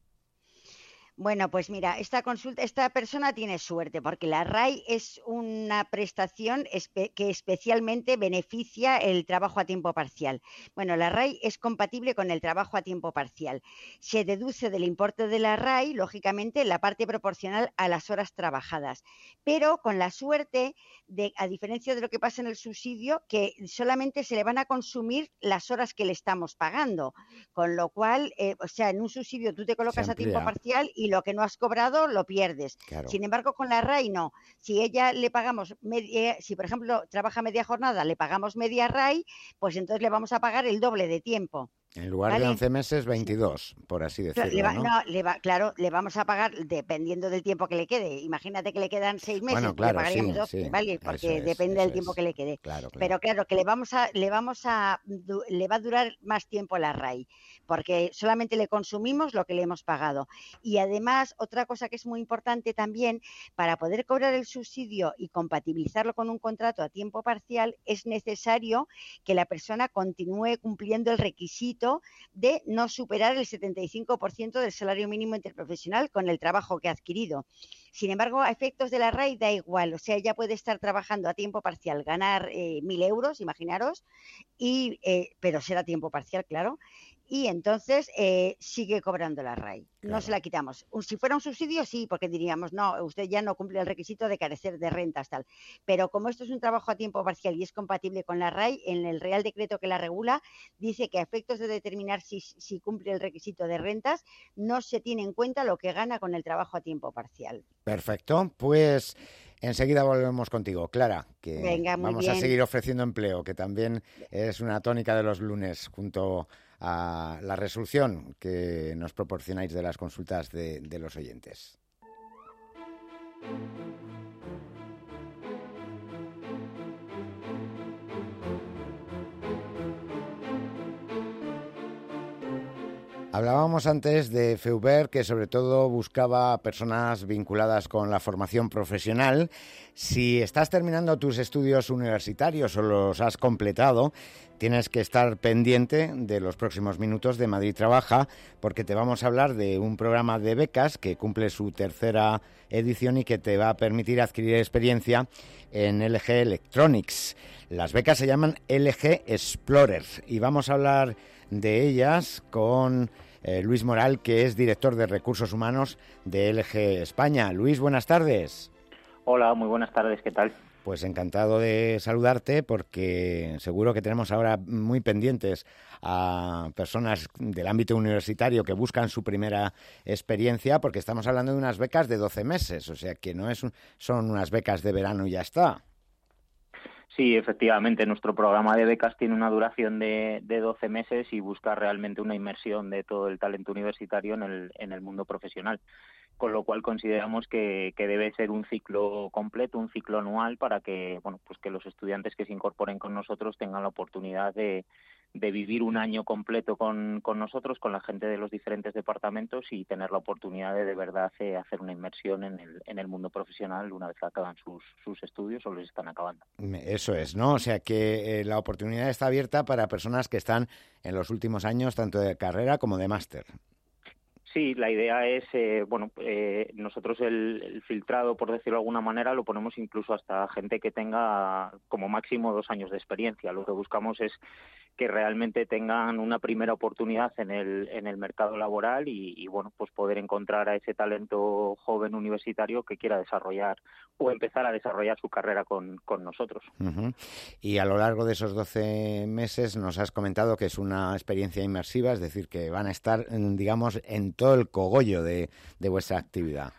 Bueno, pues mira, esta consulta, esta persona tiene suerte porque la R A I es una prestación espe- que especialmente beneficia el trabajo a tiempo parcial. Bueno, la R A I es compatible con el trabajo a tiempo parcial. Se deduce del importe de la R A I, lógicamente, la parte proporcional a las horas trabajadas, pero con la suerte de, a diferencia de lo que pasa en el subsidio, que solamente se le van a consumir las horas que le estamos pagando, con lo cual, eh, o sea, en un subsidio tú te colocas a tiempo parcial y lo que no has cobrado lo pierdes. Claro. Sin embargo, con la R A I no. Si ella le pagamos, media, si por ejemplo trabaja media jornada, le pagamos media R A I, pues entonces le vamos a pagar el doble de tiempo. En lugar ¿Vale? de once meses, veintidós, por así decirlo, le va, ¿no? no le va, claro, le vamos a pagar dependiendo del tiempo que le quede. Imagínate que le quedan seis meses, bueno, claro, le pagaríamos sí, doce, sí. ¿vale? Porque es, depende del es. tiempo que le quede. Claro, claro. Pero claro, que le vamos a, le vamos a, le va a durar más tiempo la R A I, porque solamente le consumimos lo que le hemos pagado. Y además, otra cosa que es muy importante también, para poder cobrar el subsidio y compatibilizarlo con un contrato a tiempo parcial, es necesario que la persona continúe cumpliendo el requisito de no superar el setenta y cinco por ciento del salario mínimo interprofesional con el trabajo que ha adquirido. Sin embargo, a efectos de la R A I da igual, o sea, ella puede estar trabajando a tiempo parcial, ganar eh, mil euros, imaginaros, y, eh, pero ser a tiempo parcial, claro, y entonces eh, sigue cobrando la R A I. Claro. No se la quitamos. Si fuera un subsidio, sí, porque diríamos, no, usted ya no cumple el requisito de carecer de rentas, tal. Pero como esto es un trabajo a tiempo parcial y es compatible con la R A I, en el Real Decreto que la regula, dice que a efectos de determinar si, si cumple el requisito de rentas, no se tiene en cuenta lo que gana con el trabajo a tiempo parcial. Perfecto, pues enseguida volvemos contigo, Clara, que Venga, muy vamos bien. a seguir ofreciendo empleo, que también es una tónica de los lunes junto a la resolución que nos proporcionáis de las consultas de, de los oyentes. Hablábamos antes de Feuber, que sobre todo buscaba personas vinculadas con la formación profesional. Si estás terminando tus estudios universitarios o los has completado, tienes que estar pendiente de los próximos minutos de Madrid Trabaja, porque te vamos a hablar de un programa de becas que cumple su tercera edición y que te va a permitir adquirir experiencia en L G Electronics. Las becas se llaman L G Explorer y vamos a hablar de ellas con eh, Luis Moral, que es director de Recursos Humanos de L G España. Luis, buenas tardes. Hola, muy buenas tardes, ¿qué tal? Pues encantado de saludarte, porque seguro que tenemos ahora muy pendientes a personas del ámbito universitario que buscan su primera experiencia, porque estamos hablando de unas becas de doce meses, o sea que no es un, son unas becas de verano y ya está. Sí, efectivamente, nuestro programa de becas tiene una duración de, de doce meses y busca realmente una inmersión de todo el talento universitario en el, en el mundo profesional, con lo cual consideramos que, que debe ser un ciclo completo, un ciclo anual, para que, bueno, pues que los estudiantes que se incorporen con nosotros tengan la oportunidad de, de vivir un año completo con, con nosotros, con la gente de los diferentes departamentos, y tener la oportunidad de de verdad eh, hacer una inmersión en el, en el mundo profesional una vez que acaban sus, sus estudios o los están acabando. Eso es, ¿no? O sea que eh, la oportunidad está abierta para personas que están en los últimos años tanto de carrera como de máster. Sí, la idea es, eh, bueno, eh, nosotros el, el filtrado, por decirlo de alguna manera, lo ponemos incluso hasta gente que tenga como máximo dos años de experiencia. Lo que buscamos es que realmente tengan una primera oportunidad en el, en el mercado laboral y, y, bueno, pues poder encontrar a ese talento joven universitario que quiera desarrollar o empezar a desarrollar su carrera con, con nosotros. Uh-huh. Y a lo largo de esos doce meses nos has comentado que es una experiencia inmersiva, es decir, que van a estar, digamos, en todo el cogollo de, de vuestra actividad.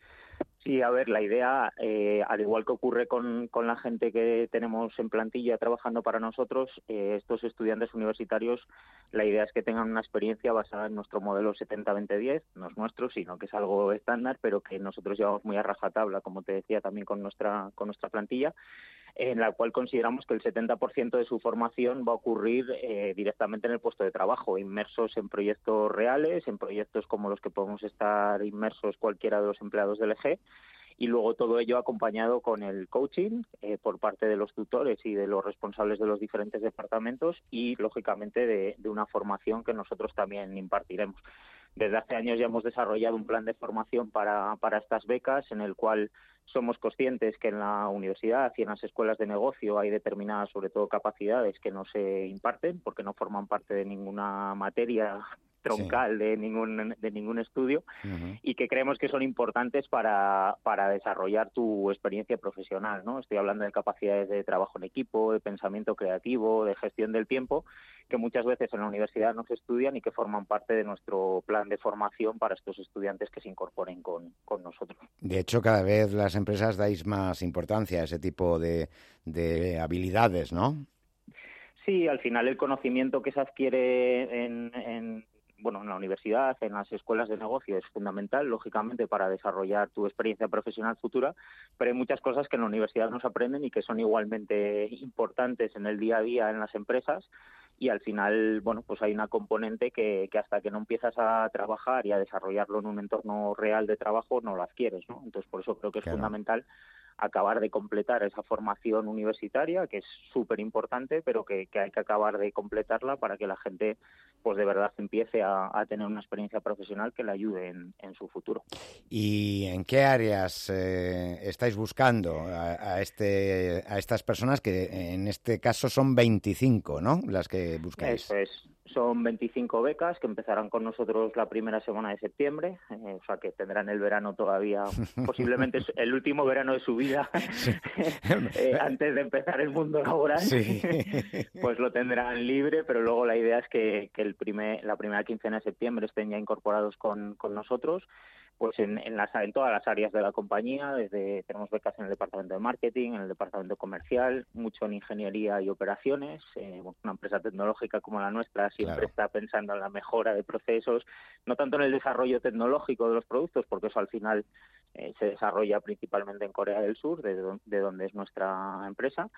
Sí, a ver, la idea, eh, al igual que ocurre con, con la gente que tenemos en plantilla trabajando para nosotros, eh, estos estudiantes universitarios, la idea es que tengan una experiencia basada en nuestro modelo setenta veinte diez, no es nuestro, sino que es algo estándar, pero que nosotros llevamos muy a rajatabla, como te decía, también con nuestra, con nuestra plantilla, en la cual consideramos que el setenta por ciento de su formación va a ocurrir eh, directamente en el puesto de trabajo, inmersos en proyectos reales, en proyectos como los que podemos estar inmersos cualquiera de los empleados del E G, y luego todo ello acompañado con el coaching eh, por parte de los tutores y de los responsables de los diferentes departamentos y, lógicamente, de, de una formación que nosotros también impartiremos. Desde hace años ya hemos desarrollado un plan de formación para, para estas becas, en el cual somos conscientes que en la universidad y en las escuelas de negocio hay determinadas, sobre todo, capacidades que no se imparten porque no forman parte de ninguna materia troncal sí. de ningún de ningún estudio uh-huh. y que creemos que son importantes para, para desarrollar tu experiencia profesional, ¿no? Estoy hablando de capacidades de trabajo en equipo, de pensamiento creativo, de gestión del tiempo, que muchas veces en la universidad no se estudian y que forman parte de nuestro plan de formación para estos estudiantes que se incorporen con, con nosotros. De hecho, cada vez las empresas dais más importancia a ese tipo de, de habilidades, ¿no? Sí, al final el conocimiento que se adquiere en, en bueno, en la universidad, en las escuelas de negocio es fundamental, lógicamente, para desarrollar tu experiencia profesional futura, pero hay muchas cosas que en la universidad no se aprenden y que son igualmente importantes en el día a día en las empresas, y al final, bueno, pues hay una componente que, que hasta que no empiezas a trabajar y a desarrollarlo en un entorno real de trabajo no lo adquieres, ¿no? Entonces, por eso creo que es claro. fundamental acabar de completar esa formación universitaria, que es súper importante, pero que, que hay que acabar de completarla para que la gente, pues de verdad empiece a, a tener una experiencia profesional que le ayude en, en su futuro. ¿Y en qué áreas eh, estáis buscando a, a, este, a estas personas, que en este caso son veinticinco, ¿no?, las que buscáis? Eso es. Son veinticinco becas que empezarán con nosotros la primera semana de septiembre, eh, o sea que tendrán el verano todavía, posiblemente el último verano de su vida, sí. eh, antes de empezar el mundo laboral, sí. pues lo tendrán libre, pero luego la idea es que, que el primer, la primera quincena de septiembre estén ya incorporados con, con nosotros. pues en, en, las, en todas las áreas de la compañía. Desde tenemos becas en el departamento de marketing, en el departamento comercial, mucho en ingeniería y operaciones. Eh, una empresa tecnológica como la nuestra siempre claro. está pensando en la mejora de procesos, no tanto en el desarrollo tecnológico de los productos, porque eso al final eh, se desarrolla principalmente en Corea del Sur, de, de donde es nuestra empresa,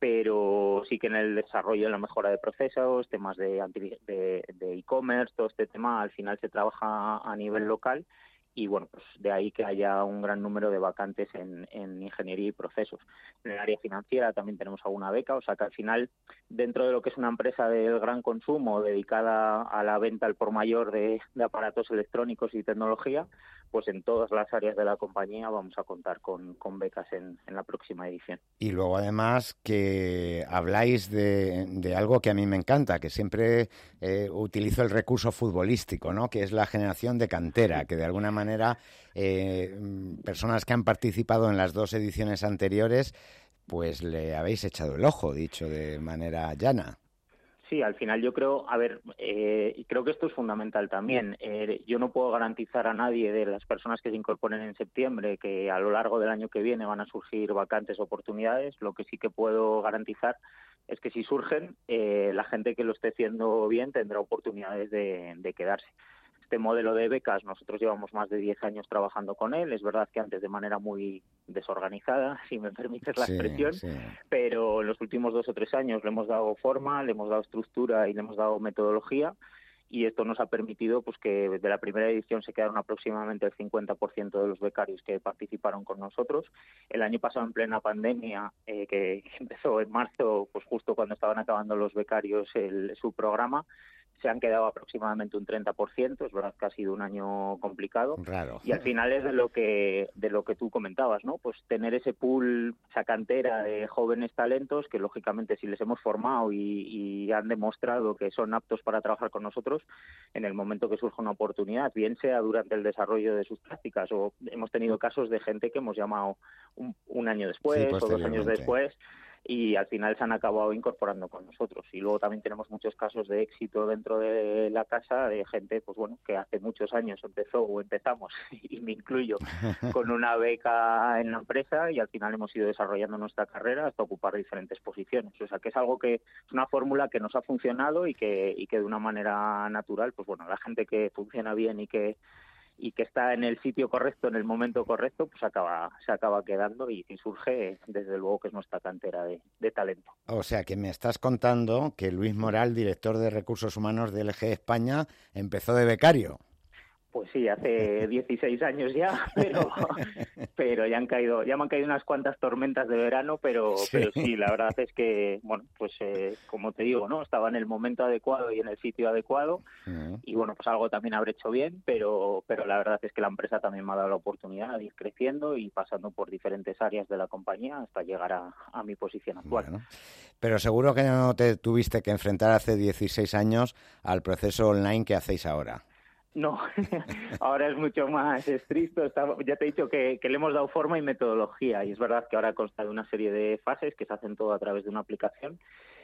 pero sí que en el desarrollo, en la mejora de procesos, temas de de, de e-commerce, todo este tema al final se trabaja a nivel local. Y bueno, pues de ahí que haya un gran número de vacantes en, en ingeniería y procesos. En el área financiera también tenemos alguna beca, o sea que al final, dentro de lo que es una empresa del gran consumo dedicada a la venta al por mayor de, de aparatos electrónicos y tecnología, pues en todas las áreas de la compañía vamos a contar con, con becas en, en la próxima edición. Y luego además que habláis de, de algo que a mí me encanta, que siempre eh, utilizo el recurso futbolístico, ¿no? Que es la generación de cantera, que de alguna manera eh, personas que han participado en las dos ediciones anteriores, pues le habéis echado el ojo, dicho de manera llana. Sí, al final yo creo, a ver, eh, creo que esto es fundamental también. Eh, yo no puedo garantizar a nadie de las personas que se incorporen en septiembre que a lo largo del año que viene van a surgir vacantes, oportunidades. Lo que sí que puedo garantizar es que si surgen, eh, la gente que lo esté haciendo bien tendrá oportunidades de, de quedarse. Este modelo de becas, nosotros llevamos más de diez años trabajando con él. Es verdad que antes de manera muy desorganizada, si me permites la sí, expresión, sí. pero en los últimos dos o tres años le hemos dado forma, le hemos dado estructura y le hemos dado metodología, y esto nos ha permitido pues que de la primera edición se quedaron aproximadamente el cincuenta por ciento de los becarios que participaron con nosotros. El año pasado, en plena pandemia, eh, que empezó en marzo, pues justo cuando estaban acabando los becarios el, su programa, se han quedado aproximadamente un treinta por ciento. Es verdad que ha sido un año complicado. Raro. Y al final es de lo que de lo que tú comentabas, ¿no? Pues tener ese pool, esa cantera de jóvenes talentos que, lógicamente, si les hemos formado y, y han demostrado que son aptos para trabajar con nosotros, en el momento que surja una oportunidad, bien sea durante el desarrollo de sus prácticas, o hemos tenido casos de gente que hemos llamado un, un año después sí, o dos años después, y al final se han acabado incorporando con nosotros. Y luego también tenemos muchos casos de éxito dentro de la casa de gente, pues bueno, que hace muchos años empezó o empezamos, y me incluyo, con una beca en la empresa, y al final hemos ido desarrollando nuestra carrera hasta ocupar diferentes posiciones. O sea que es algo que es una fórmula que nos ha funcionado y que, y que de una manera natural, pues bueno, la gente que funciona bien y que y que está en el sitio correcto, en el momento correcto, pues acaba se acaba quedando y, y surge, desde luego, que es nuestra cantera de, de talento. O sea, que me estás contando que Luis Moral, director de Recursos Humanos de L G España, empezó de becario. Pues sí, hace dieciséis años ya, pero pero ya han caído, ya me han caído unas cuantas tormentas de verano, pero sí, pero sí la verdad es que, bueno, pues eh, como te digo, ¿no? Estaba en el momento adecuado y en el sitio adecuado, uh-huh. y bueno, pues algo también habré hecho bien, pero pero la verdad es que la empresa también me ha dado la oportunidad de ir creciendo y pasando por diferentes áreas de la compañía hasta llegar a, a mi posición actual. Bueno, pero seguro que no te tuviste que enfrentar hace dieciséis años al proceso online que hacéis ahora. No, ahora es mucho más estricto. Está, ya te he dicho que, que le hemos dado forma y metodología, y es verdad que ahora consta de una serie de fases que se hacen todo a través de una aplicación,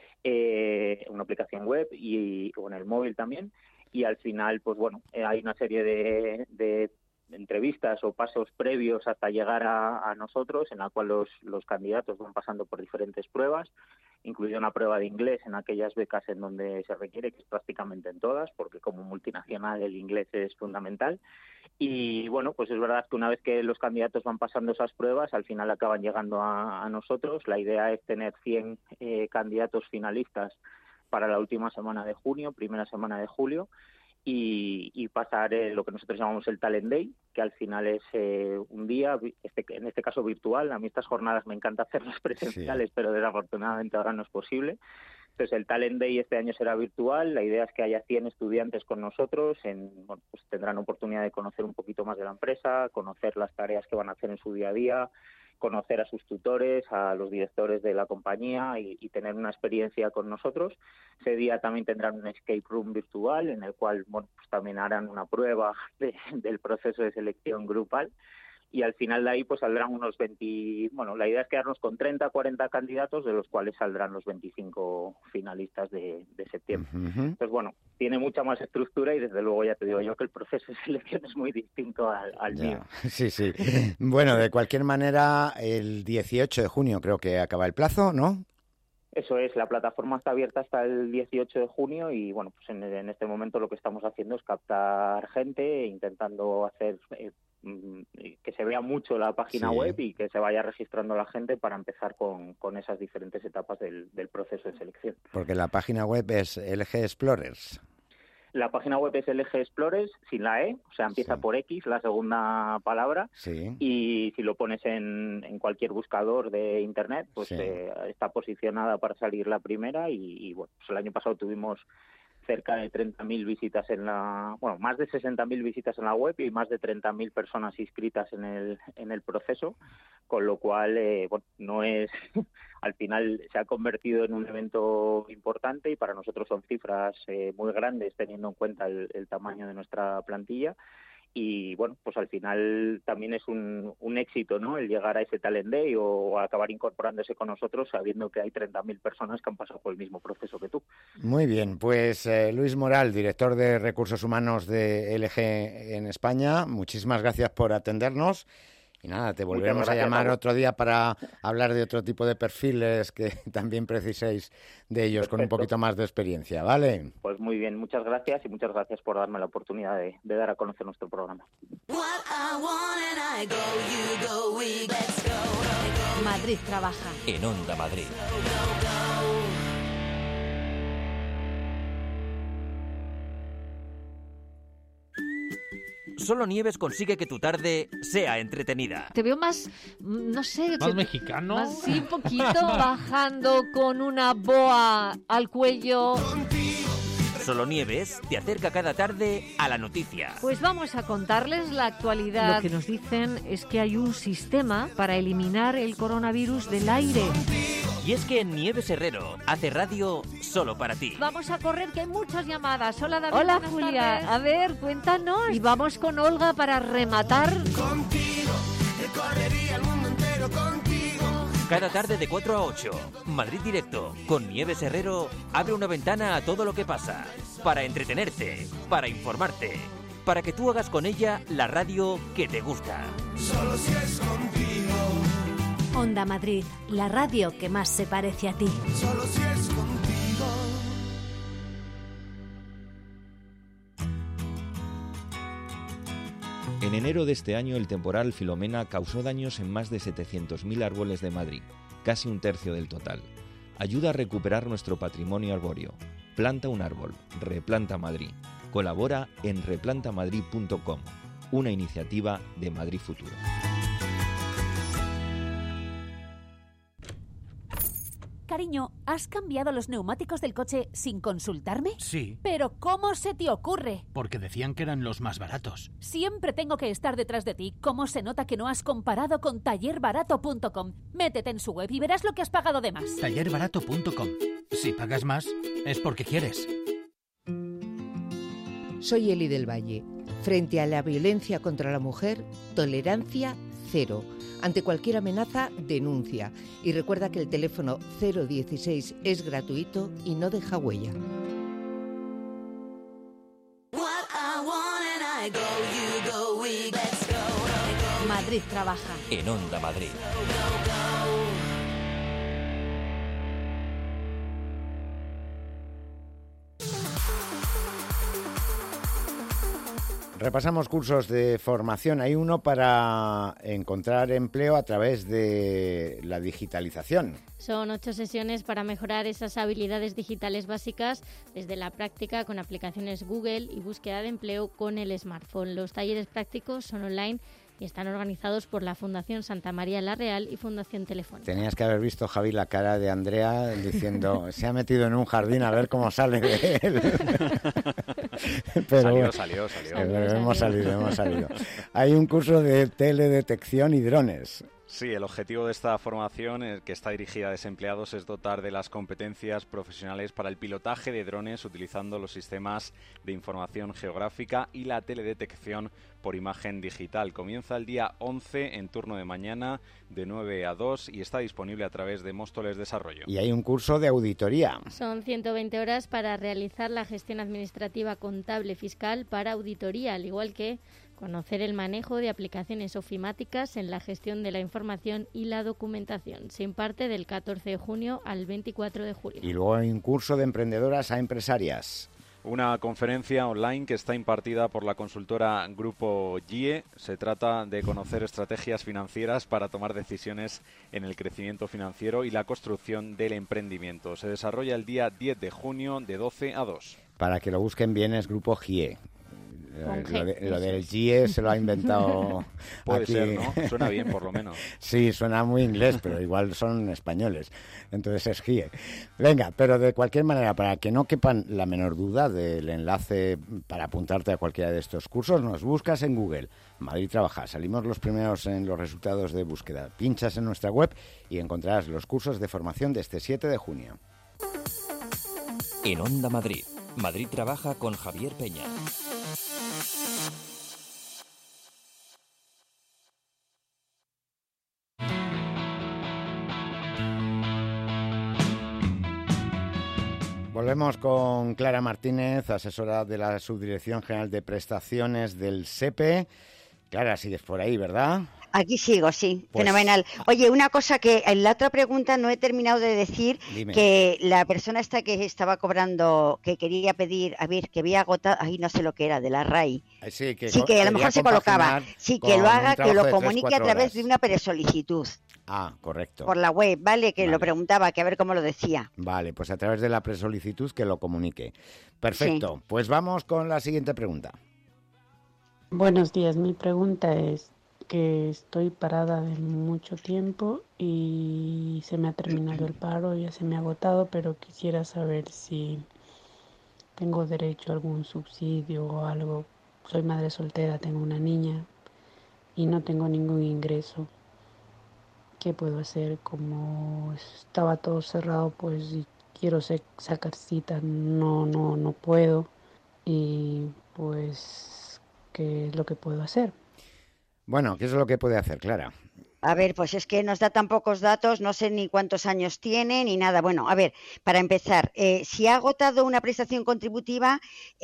eh, una aplicación web y o en el móvil también, y al final, pues bueno, eh, hay una serie de, de entrevistas o pasos previos hasta llegar a, a nosotros, en la cual los, los candidatos van pasando por diferentes pruebas, incluida una prueba de inglés en aquellas becas en donde se requiere, que es prácticamente en todas, porque como multinacional el inglés es fundamental. Y bueno, pues es verdad que una vez que los candidatos van pasando esas pruebas, al final acaban llegando a, a nosotros. La idea es tener cien eh, candidatos finalistas para la última semana de junio, primera semana de julio, y, y pasar eh, lo que nosotros llamamos el Talent Day, que al final es eh, un día, este, en este caso virtual. A mí estas jornadas me encanta hacerlas presenciales, sí. pero desafortunadamente ahora no es posible. Entonces el Talent Day este año será virtual. La idea es que haya cien estudiantes con nosotros. En, bueno, pues tendrán oportunidad de conocer un poquito más de la empresa, conocer las tareas que van a hacer en su día a día, conocer a sus tutores, a los directores de la compañía y, y tener una experiencia con nosotros. Ese día también tendrán un escape room virtual en el cual, bueno, pues también harán una prueba de, del proceso de selección grupal. y al final de ahí pues saldrán unos veinte, bueno, la idea es quedarnos con treinta, cuarenta candidatos, de los cuales saldrán los veinticinco finalistas de, de septiembre. Uh-huh. Entonces, bueno, tiene mucha más estructura y desde luego ya te digo yo que el proceso de selección es muy distinto al, al mío. Sí, sí. Bueno, de cualquier manera, el dieciocho de junio creo que acaba el plazo, ¿no? Eso es, la plataforma está abierta hasta el dieciocho de junio y, bueno, pues en, en este momento lo que estamos haciendo es captar gente, intentando hacer eh, que se vea mucho la página sí. web y que se vaya registrando la gente para empezar con, con esas diferentes etapas del, del proceso de selección. Porque la página web es L G Explorers. La página web es L G Explorers sin la E, o sea, empieza sí. por X, la segunda palabra, sí. y si lo pones en, en cualquier buscador de Internet, pues sí. eh, está posicionada para salir la primera y, y bueno, pues el año pasado tuvimos cerca de treinta mil visitas en la, bueno, más de sesenta mil visitas en la web y más de treinta mil personas inscritas en el en el proceso, con lo cual, eh, bueno, no es, al final se ha convertido en un evento importante y para nosotros son cifras eh, muy grandes teniendo en cuenta el, el tamaño de nuestra plantilla. Y bueno, pues al final también es un, un éxito, ¿no?, el llegar a ese Talent Day o, o acabar incorporándose con nosotros sabiendo que hay treinta mil personas que han pasado por el mismo proceso que tú. Muy bien, pues eh, Luis Moral, director de Recursos Humanos de L G en España, muchísimas gracias por atendernos. Y nada, te volveremos a llamar otro día para hablar de otro tipo de perfiles que también preciséis de ellos. Perfecto. Con un poquito más de experiencia, ¿vale? Pues muy bien, muchas gracias y muchas gracias por darme la oportunidad de, de dar a conocer nuestro programa. Madrid trabaja. En Onda Madrid. Solo Nieves consigue que tu tarde sea entretenida. Te veo más, no sé... ¿Más te, mexicano? Más, sí, un poquito, bajando con una boa al cuello. Solo Nieves te acerca cada tarde a la noticia. Pues vamos a contarles la actualidad. Lo que nos dicen es que hay un sistema para eliminar el coronavirus del aire. Y es que Nieves Herrero hace radio solo para ti. Vamos a correr, que hay muchas llamadas. Hola, David. Hola, Julia. Tardes. A ver, cuéntanos. Y vamos con Olga para rematar. Contigo, recorrería el mundo entero contigo. Cada tarde de cuatro a ocho, Madrid Directo, con Nieves Herrero, abre una ventana a todo lo que pasa. Para entretenerte, para informarte, para que tú hagas con ella la radio que te gusta. Solo si es contigo. Onda Madrid, la radio que más se parece a ti. Solo si es contigo. En enero de este año, el temporal Filomena causó daños en más de setecientos mil árboles de Madrid, casi un tercio del total. Ayuda a recuperar nuestro patrimonio arbóreo. Planta un árbol. Replanta Madrid. Colabora en replanta madrid punto com, una iniciativa de Madrid Futuro. Cariño, ¿has cambiado los neumáticos del coche sin consultarme? Sí. ¿Pero cómo se te ocurre? Porque decían que eran los más baratos. Siempre tengo que estar detrás de ti. ¿Cómo se nota que no has comparado con taller barato punto com? Métete en su web y verás lo que has pagado de más. taller barato punto com. Si pagas más, es porque quieres. Soy Eli del Valle. Frente a la violencia contra la mujer, tolerancia cero. Ante cualquier amenaza, denuncia. Y recuerda que el teléfono cero dieciséis es gratuito y no deja huella. Madrid trabaja. En Onda Madrid. Repasamos cursos de formación. Hay uno para encontrar empleo a través de la digitalización. Son ocho sesiones para mejorar esas habilidades digitales básicas desde la práctica con aplicaciones Google y búsqueda de empleo con el smartphone. Los talleres prácticos son online y están organizados por la Fundación Santa María la Real y Fundación Telefónica. Tenías que haber visto, Javi, la cara de Andrea diciendo, se ha metido en un jardín a ver cómo sale de él. Pero salió, bueno, salió, salió, salió. salió. Hemos salido, hemos salido. Hay un curso de teledetección y drones. Sí, el objetivo de esta formación, eh, que está dirigida a desempleados, es dotar de las competencias profesionales para el pilotaje de drones utilizando los sistemas de información geográfica y la teledetección por imagen digital. Comienza el día once en turno de mañana de nueve a dos y está disponible a través de Móstoles Desarrollo. Y hay un curso de auditoría. Son ciento veinte horas para realizar la gestión administrativa, contable, fiscal para auditoría, al igual que conocer el manejo de aplicaciones ofimáticas en la gestión de la información y la documentación. Se imparte del catorce de junio al veinticuatro de julio. Y luego hay un curso de emprendedoras a empresarias. Una conferencia online que está impartida por la consultora Grupo G I E. Se trata de conocer estrategias financieras para tomar decisiones en el crecimiento financiero y la construcción del emprendimiento. Se desarrolla el día diez de junio de doce a dos. Para que lo busquen bien es Grupo G I E. Lo, de, lo del G I E se lo ha inventado Puede aquí. ser, ¿no? Suena bien, por lo menos. Sí, suena muy inglés, pero igual son españoles. Entonces es G I E. Venga, pero de cualquier manera, para que no quepan la menor duda del enlace para apuntarte a cualquiera de estos cursos, nos buscas en Google, Madrid Trabaja. Salimos los primeros en los resultados de búsqueda. Pinchas en nuestra web y encontrarás los cursos de formación de este siete de junio. En Onda Madrid, Madrid Trabaja con Javier Peña. Volvemos con Clara Martínez, asesora de la Subdirección General de Prestaciones del S E P E. Clara, sigues por ahí, ¿verdad? Aquí sigo, sí, pues, fenomenal. Oye, una cosa que en la otra pregunta no he terminado de decir, dime. Que la persona esta que estaba cobrando, que quería pedir, a ver, que había agotado, ahí no sé lo que era, de la R A I. Sí, que, sí, que a lo mejor se colocaba, sí, que lo haga, que lo comunique a través de una presolicitud. Ah, correcto. Por la web, ¿vale? Que vale. lo preguntaba, que a ver cómo lo decía. Vale, pues a través de la presolicitud que lo comunique. Perfecto, sí. Pues vamos con la siguiente pregunta. Buenos días, mi pregunta es que estoy parada de mucho tiempo y se me ha terminado el paro, ya se me ha agotado, pero quisiera saber si tengo derecho a algún subsidio o algo. Soy madre soltera, tengo una niña y no tengo ningún ingreso. ¿Qué puedo hacer? Como estaba todo cerrado, pues si quiero sacar cita, no, no, no puedo. Y pues, ¿qué es lo que puedo hacer? Bueno, ¿qué es lo que puede hacer, Clara? A ver, pues es que nos da tan pocos datos, no sé ni cuántos años tiene ni nada. Bueno, a ver, para empezar, eh, si ha agotado una prestación contributiva,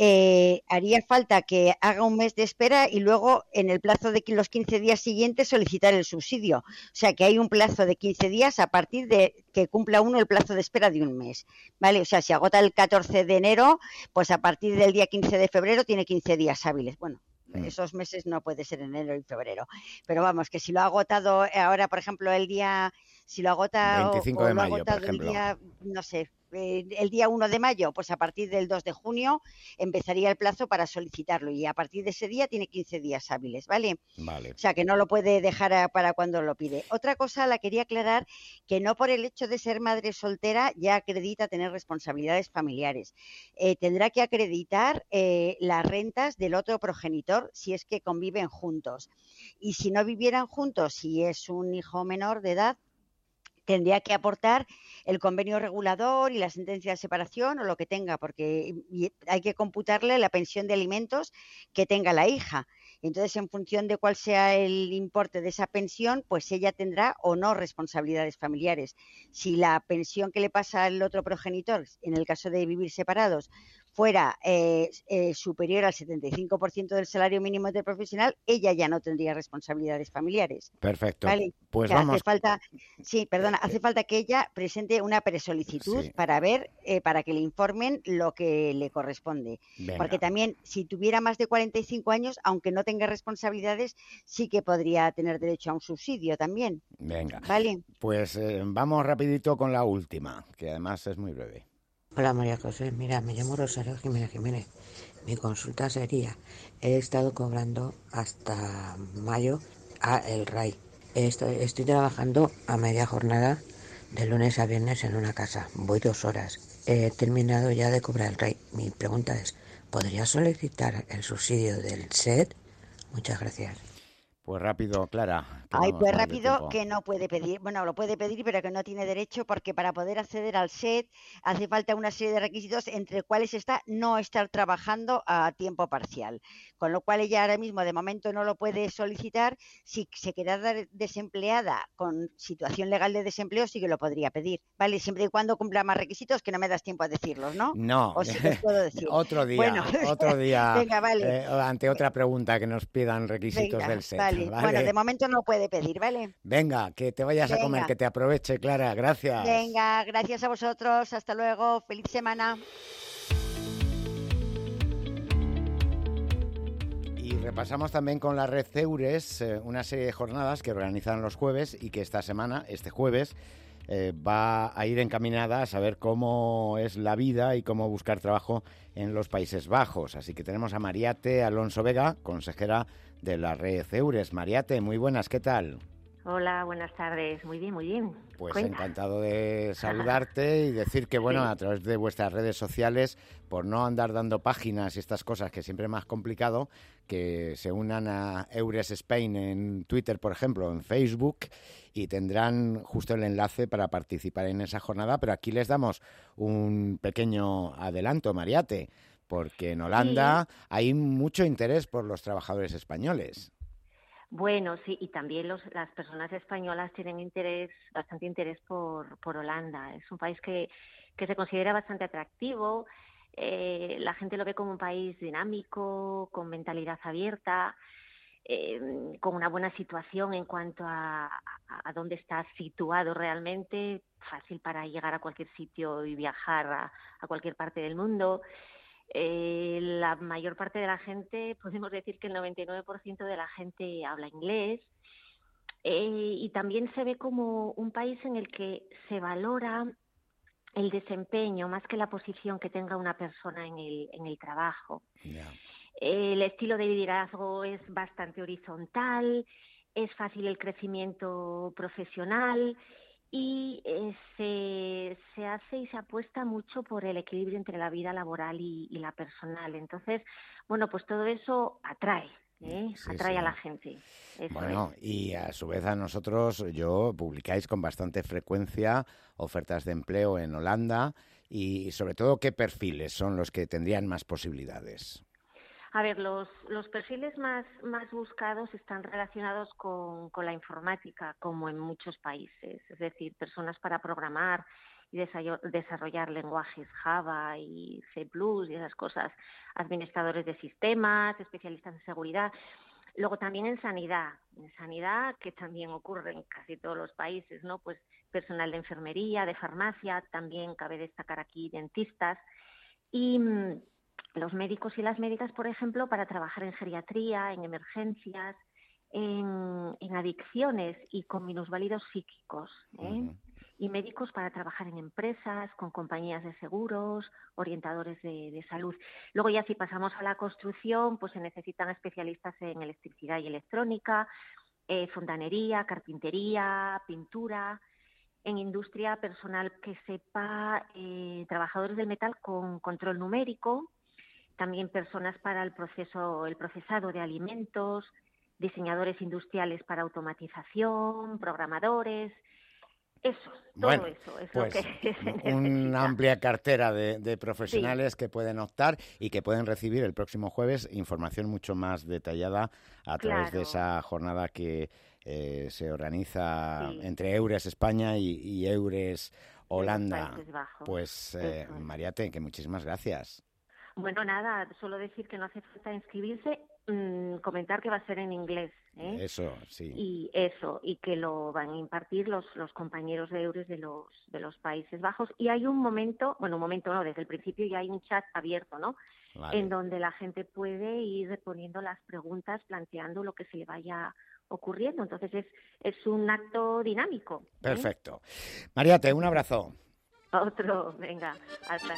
eh, haría falta que haga un mes de espera y luego en el plazo de los quince días siguientes solicitar el subsidio. O sea, que hay un plazo de quince días a partir de que cumpla uno el plazo de espera de un mes, ¿vale? O sea, si agota el catorce de enero, pues a partir del día quince de febrero tiene quince días hábiles. Bueno, esos meses no puede ser enero y febrero. Pero vamos, que si lo ha agotado ahora, por ejemplo, el día, si lo agota veinticinco o, o de lo ha mayo, agotado por ejemplo. el día, no sé, eh, el día uno de mayo, pues a partir del dos de junio empezaría el plazo para solicitarlo y a partir de ese día tiene quince días hábiles, ¿vale? Vale. O sea, que no lo puede dejar a, para cuando lo pide. Otra cosa, la quería aclarar, que no por el hecho de ser madre soltera ya acredita tener responsabilidades familiares. Eh, tendrá que acreditar eh, las rentas del otro progenitor si es que conviven juntos. Y si no vivieran juntos, si es un hijo menor de edad, tendría que aportar el convenio regulador y la sentencia de separación o lo que tenga, porque hay que computarle la pensión de alimentos que tenga la hija. Entonces, en función de cuál sea el importe de esa pensión, pues ella tendrá o no responsabilidades familiares. Si la pensión que le pasa al otro progenitor, en el caso de vivir separados, fuera eh, eh, superior al setenta y cinco por ciento del salario mínimo interprofesional, ella ya no tendría responsabilidades familiares. Perfecto. ¿Vale? Pues que vamos. Hace falta, sí, perdona, hace falta que ella presente una presolicitud sí. para ver, eh, para que le informen lo que le corresponde. Venga. Porque también, si tuviera más de cuarenta y cinco años, aunque no tenga responsabilidades, sí que podría tener derecho a un subsidio también. Venga. ¿Vale? Pues eh, vamos rapidito con la última, que además es muy breve. Hola María José, mira, me llamo Rosario Jiménez Jiménez. Mi consulta sería, he estado cobrando hasta mayo a el R A I. Estoy, estoy trabajando a media jornada de lunes a viernes en una casa. Voy dos horas. He terminado ya de cobrar el R A I. Mi pregunta es, ¿podría solicitar el subsidio del S E D? Muchas gracias. Pues rápido, Clara. Ay, pues rápido que no puede pedir. Bueno, lo puede pedir, pero que no tiene derecho, porque para poder acceder al S E T hace falta una serie de requisitos, entre cuales está no estar trabajando a tiempo parcial. Con lo cual ella ahora mismo, de momento, no lo puede solicitar. Si se queda desempleada con situación legal de desempleo, sí que lo podría pedir, ¿vale? Siempre y cuando cumpla más requisitos, que no me das tiempo a decirlos, ¿no? No. O sí los puedo decir. Otro día, bueno. otro día. Venga, vale. Eh, ante otra pregunta que nos pidan requisitos Venga, del S E T. Vale. ¿vale? Bueno, de momento no puede pedir, ¿vale? Venga, que te vayas Venga. a comer, que te aproveche, Clara. Gracias. Venga, gracias a vosotros. Hasta luego. Feliz semana. Y repasamos también con la red Eures eh, una serie de jornadas que organizan los jueves y que esta semana, este jueves, eh, va a ir encaminada a saber cómo es la vida y cómo buscar trabajo en los Países Bajos. Así que tenemos a Mariate Alonso Vega, consejera de la red Eures. Mariate, muy buenas, ¿qué tal? Hola, buenas tardes. Muy bien, muy bien. Pues Cuenta. Encantado de saludarte y decir que, bueno, sí. a través de vuestras redes sociales, por no andar dando páginas y estas cosas, que siempre es más complicado, que se unan a Eures Spain en Twitter, por ejemplo, en Facebook, y tendrán justo el enlace para participar en esa jornada. Pero aquí les damos un pequeño adelanto, Mariate, porque en Holanda sí. hay mucho interés por los trabajadores españoles. Bueno, sí, y también los, las personas españolas tienen interés, bastante interés por, por Holanda. Es un país que, que se considera bastante atractivo. Eh, la gente lo ve como un país dinámico, con mentalidad abierta, eh, con una buena situación en cuanto a, a, a dónde está situado realmente, fácil para llegar a cualquier sitio y viajar a, a cualquier parte del mundo. Eh, la mayor parte de la gente, podemos decir que el noventa y nueve por ciento de la gente habla inglés, eh, y también se ve como un país en el que se valora el desempeño más que la posición que tenga una persona en el, en el trabajo. Yeah. Eh, el estilo de liderazgo es bastante horizontal, es fácil el crecimiento profesional, y eh, se, se hace y se apuesta mucho por el equilibrio entre la vida laboral y, y la personal. Entonces, bueno, pues todo eso atrae, ¿eh? Sí, atrae sí. a la gente. Eso bueno, es. Y a su vez a nosotros, yo, publicáis con bastante frecuencia ofertas de empleo en Holanda y sobre todo, ¿qué perfiles son los que tendrían más posibilidades? A ver, los, los perfiles más, más buscados están relacionados con, con la informática, como en muchos países. Es decir, personas para programar y desarrollar lenguajes Java y C plus y esas cosas. Administradores de sistemas, especialistas en seguridad. Luego también en sanidad. En sanidad, que también ocurre en casi todos los países, ¿no? Pues personal de enfermería, de farmacia, también cabe destacar aquí dentistas. Y los médicos y las médicas, por ejemplo, para trabajar en geriatría, en emergencias, en, en adicciones y con minusválidos psíquicos, ¿eh? Uh-huh. Y médicos para trabajar en empresas, con compañías de seguros, orientadores de, de salud. Luego ya si pasamos a la construcción, pues se necesitan especialistas en electricidad y electrónica, eh, fontanería, carpintería, pintura. En industria, personal que sepa, eh, trabajadores del metal con control numérico. También personas para el proceso, el procesado de alimentos, diseñadores industriales para automatización, programadores, eso, todo bueno, eso es pues lo que se necesita. Una amplia cartera de, de profesionales sí. que pueden optar y que pueden recibir el próximo jueves información mucho más detallada a través claro. de esa jornada que eh, se organiza sí. entre Eures España y, y Eures Holanda. Pues eh, Mariate, que muchísimas gracias. Bueno, nada, solo decir que no hace falta inscribirse, mmm, comentar que va a ser en inglés, ¿eh? Eso, sí. Y eso, y que lo van a impartir los, los compañeros de Eures de los, de los Países Bajos. Y hay un momento, bueno, un momento no, desde el principio ya hay un chat abierto, ¿no? Vale. En donde la gente puede ir respondiendo las preguntas, planteando lo que se le vaya ocurriendo. Entonces es, es un acto dinámico, ¿eh? Perfecto. Mariate, un abrazo. Otro, venga, hasta.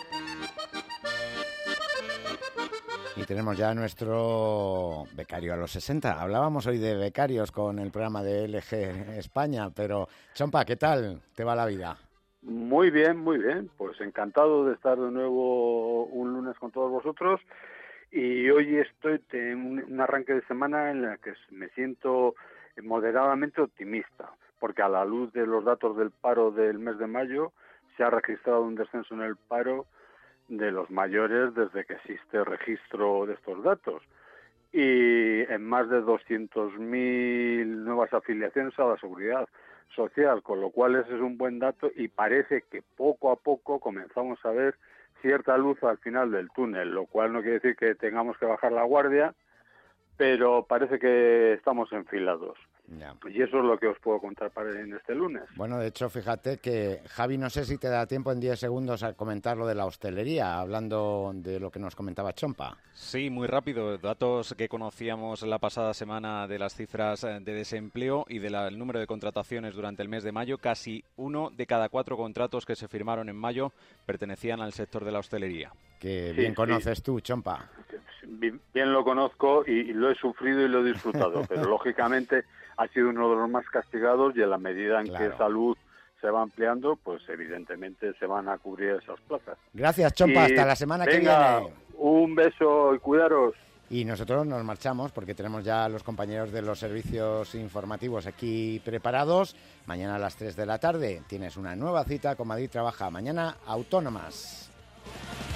Y tenemos ya a nuestro becario a los sesenta. Hablábamos hoy de becarios con el programa de L G España, pero Chompa, ¿qué tal te va la vida? Muy bien, muy bien. Pues encantado de estar de nuevo un lunes con todos vosotros y hoy estoy en un arranque de semana en la que me siento moderadamente optimista, porque a la luz de los datos del paro del mes de mayo se ha registrado un descenso en el paro de los mayores desde que existe registro de estos datos, y en más de doscientas mil nuevas afiliaciones a la seguridad social, con lo cual ese es un buen dato y parece que poco a poco comenzamos a ver cierta luz al final del túnel, lo cual no quiere decir que tengamos que bajar la guardia, pero parece que estamos enfilados. Ya. Y eso es lo que os puedo contar para en este lunes. Bueno, de hecho, fíjate que, Javi, no sé si te da tiempo en diez segundos a comentar lo de la hostelería, hablando de lo que nos comentaba Chompa. Sí, muy rápido. Datos que conocíamos la pasada semana de las cifras de desempleo y del número de contrataciones durante el mes de mayo. Casi uno de cada cuatro contratos que se firmaron en mayo pertenecían al sector de la hostelería. Que bien sí, conoces sí. tú, Chompa. Bien, bien lo conozco y, y lo he sufrido y lo he disfrutado, pero lógicamente ha sido uno de los más castigados y en la medida en claro. que salud se va ampliando, pues evidentemente se van a cubrir esas plazas. Gracias, Chompa. Y hasta la semana venga, que viene. Un beso y cuidaros. Y nosotros nos marchamos porque tenemos ya a los compañeros de los servicios informativos aquí preparados. Mañana a las tres de la tarde tienes una nueva cita con Madrid Trabaja. Mañana, Autónomas.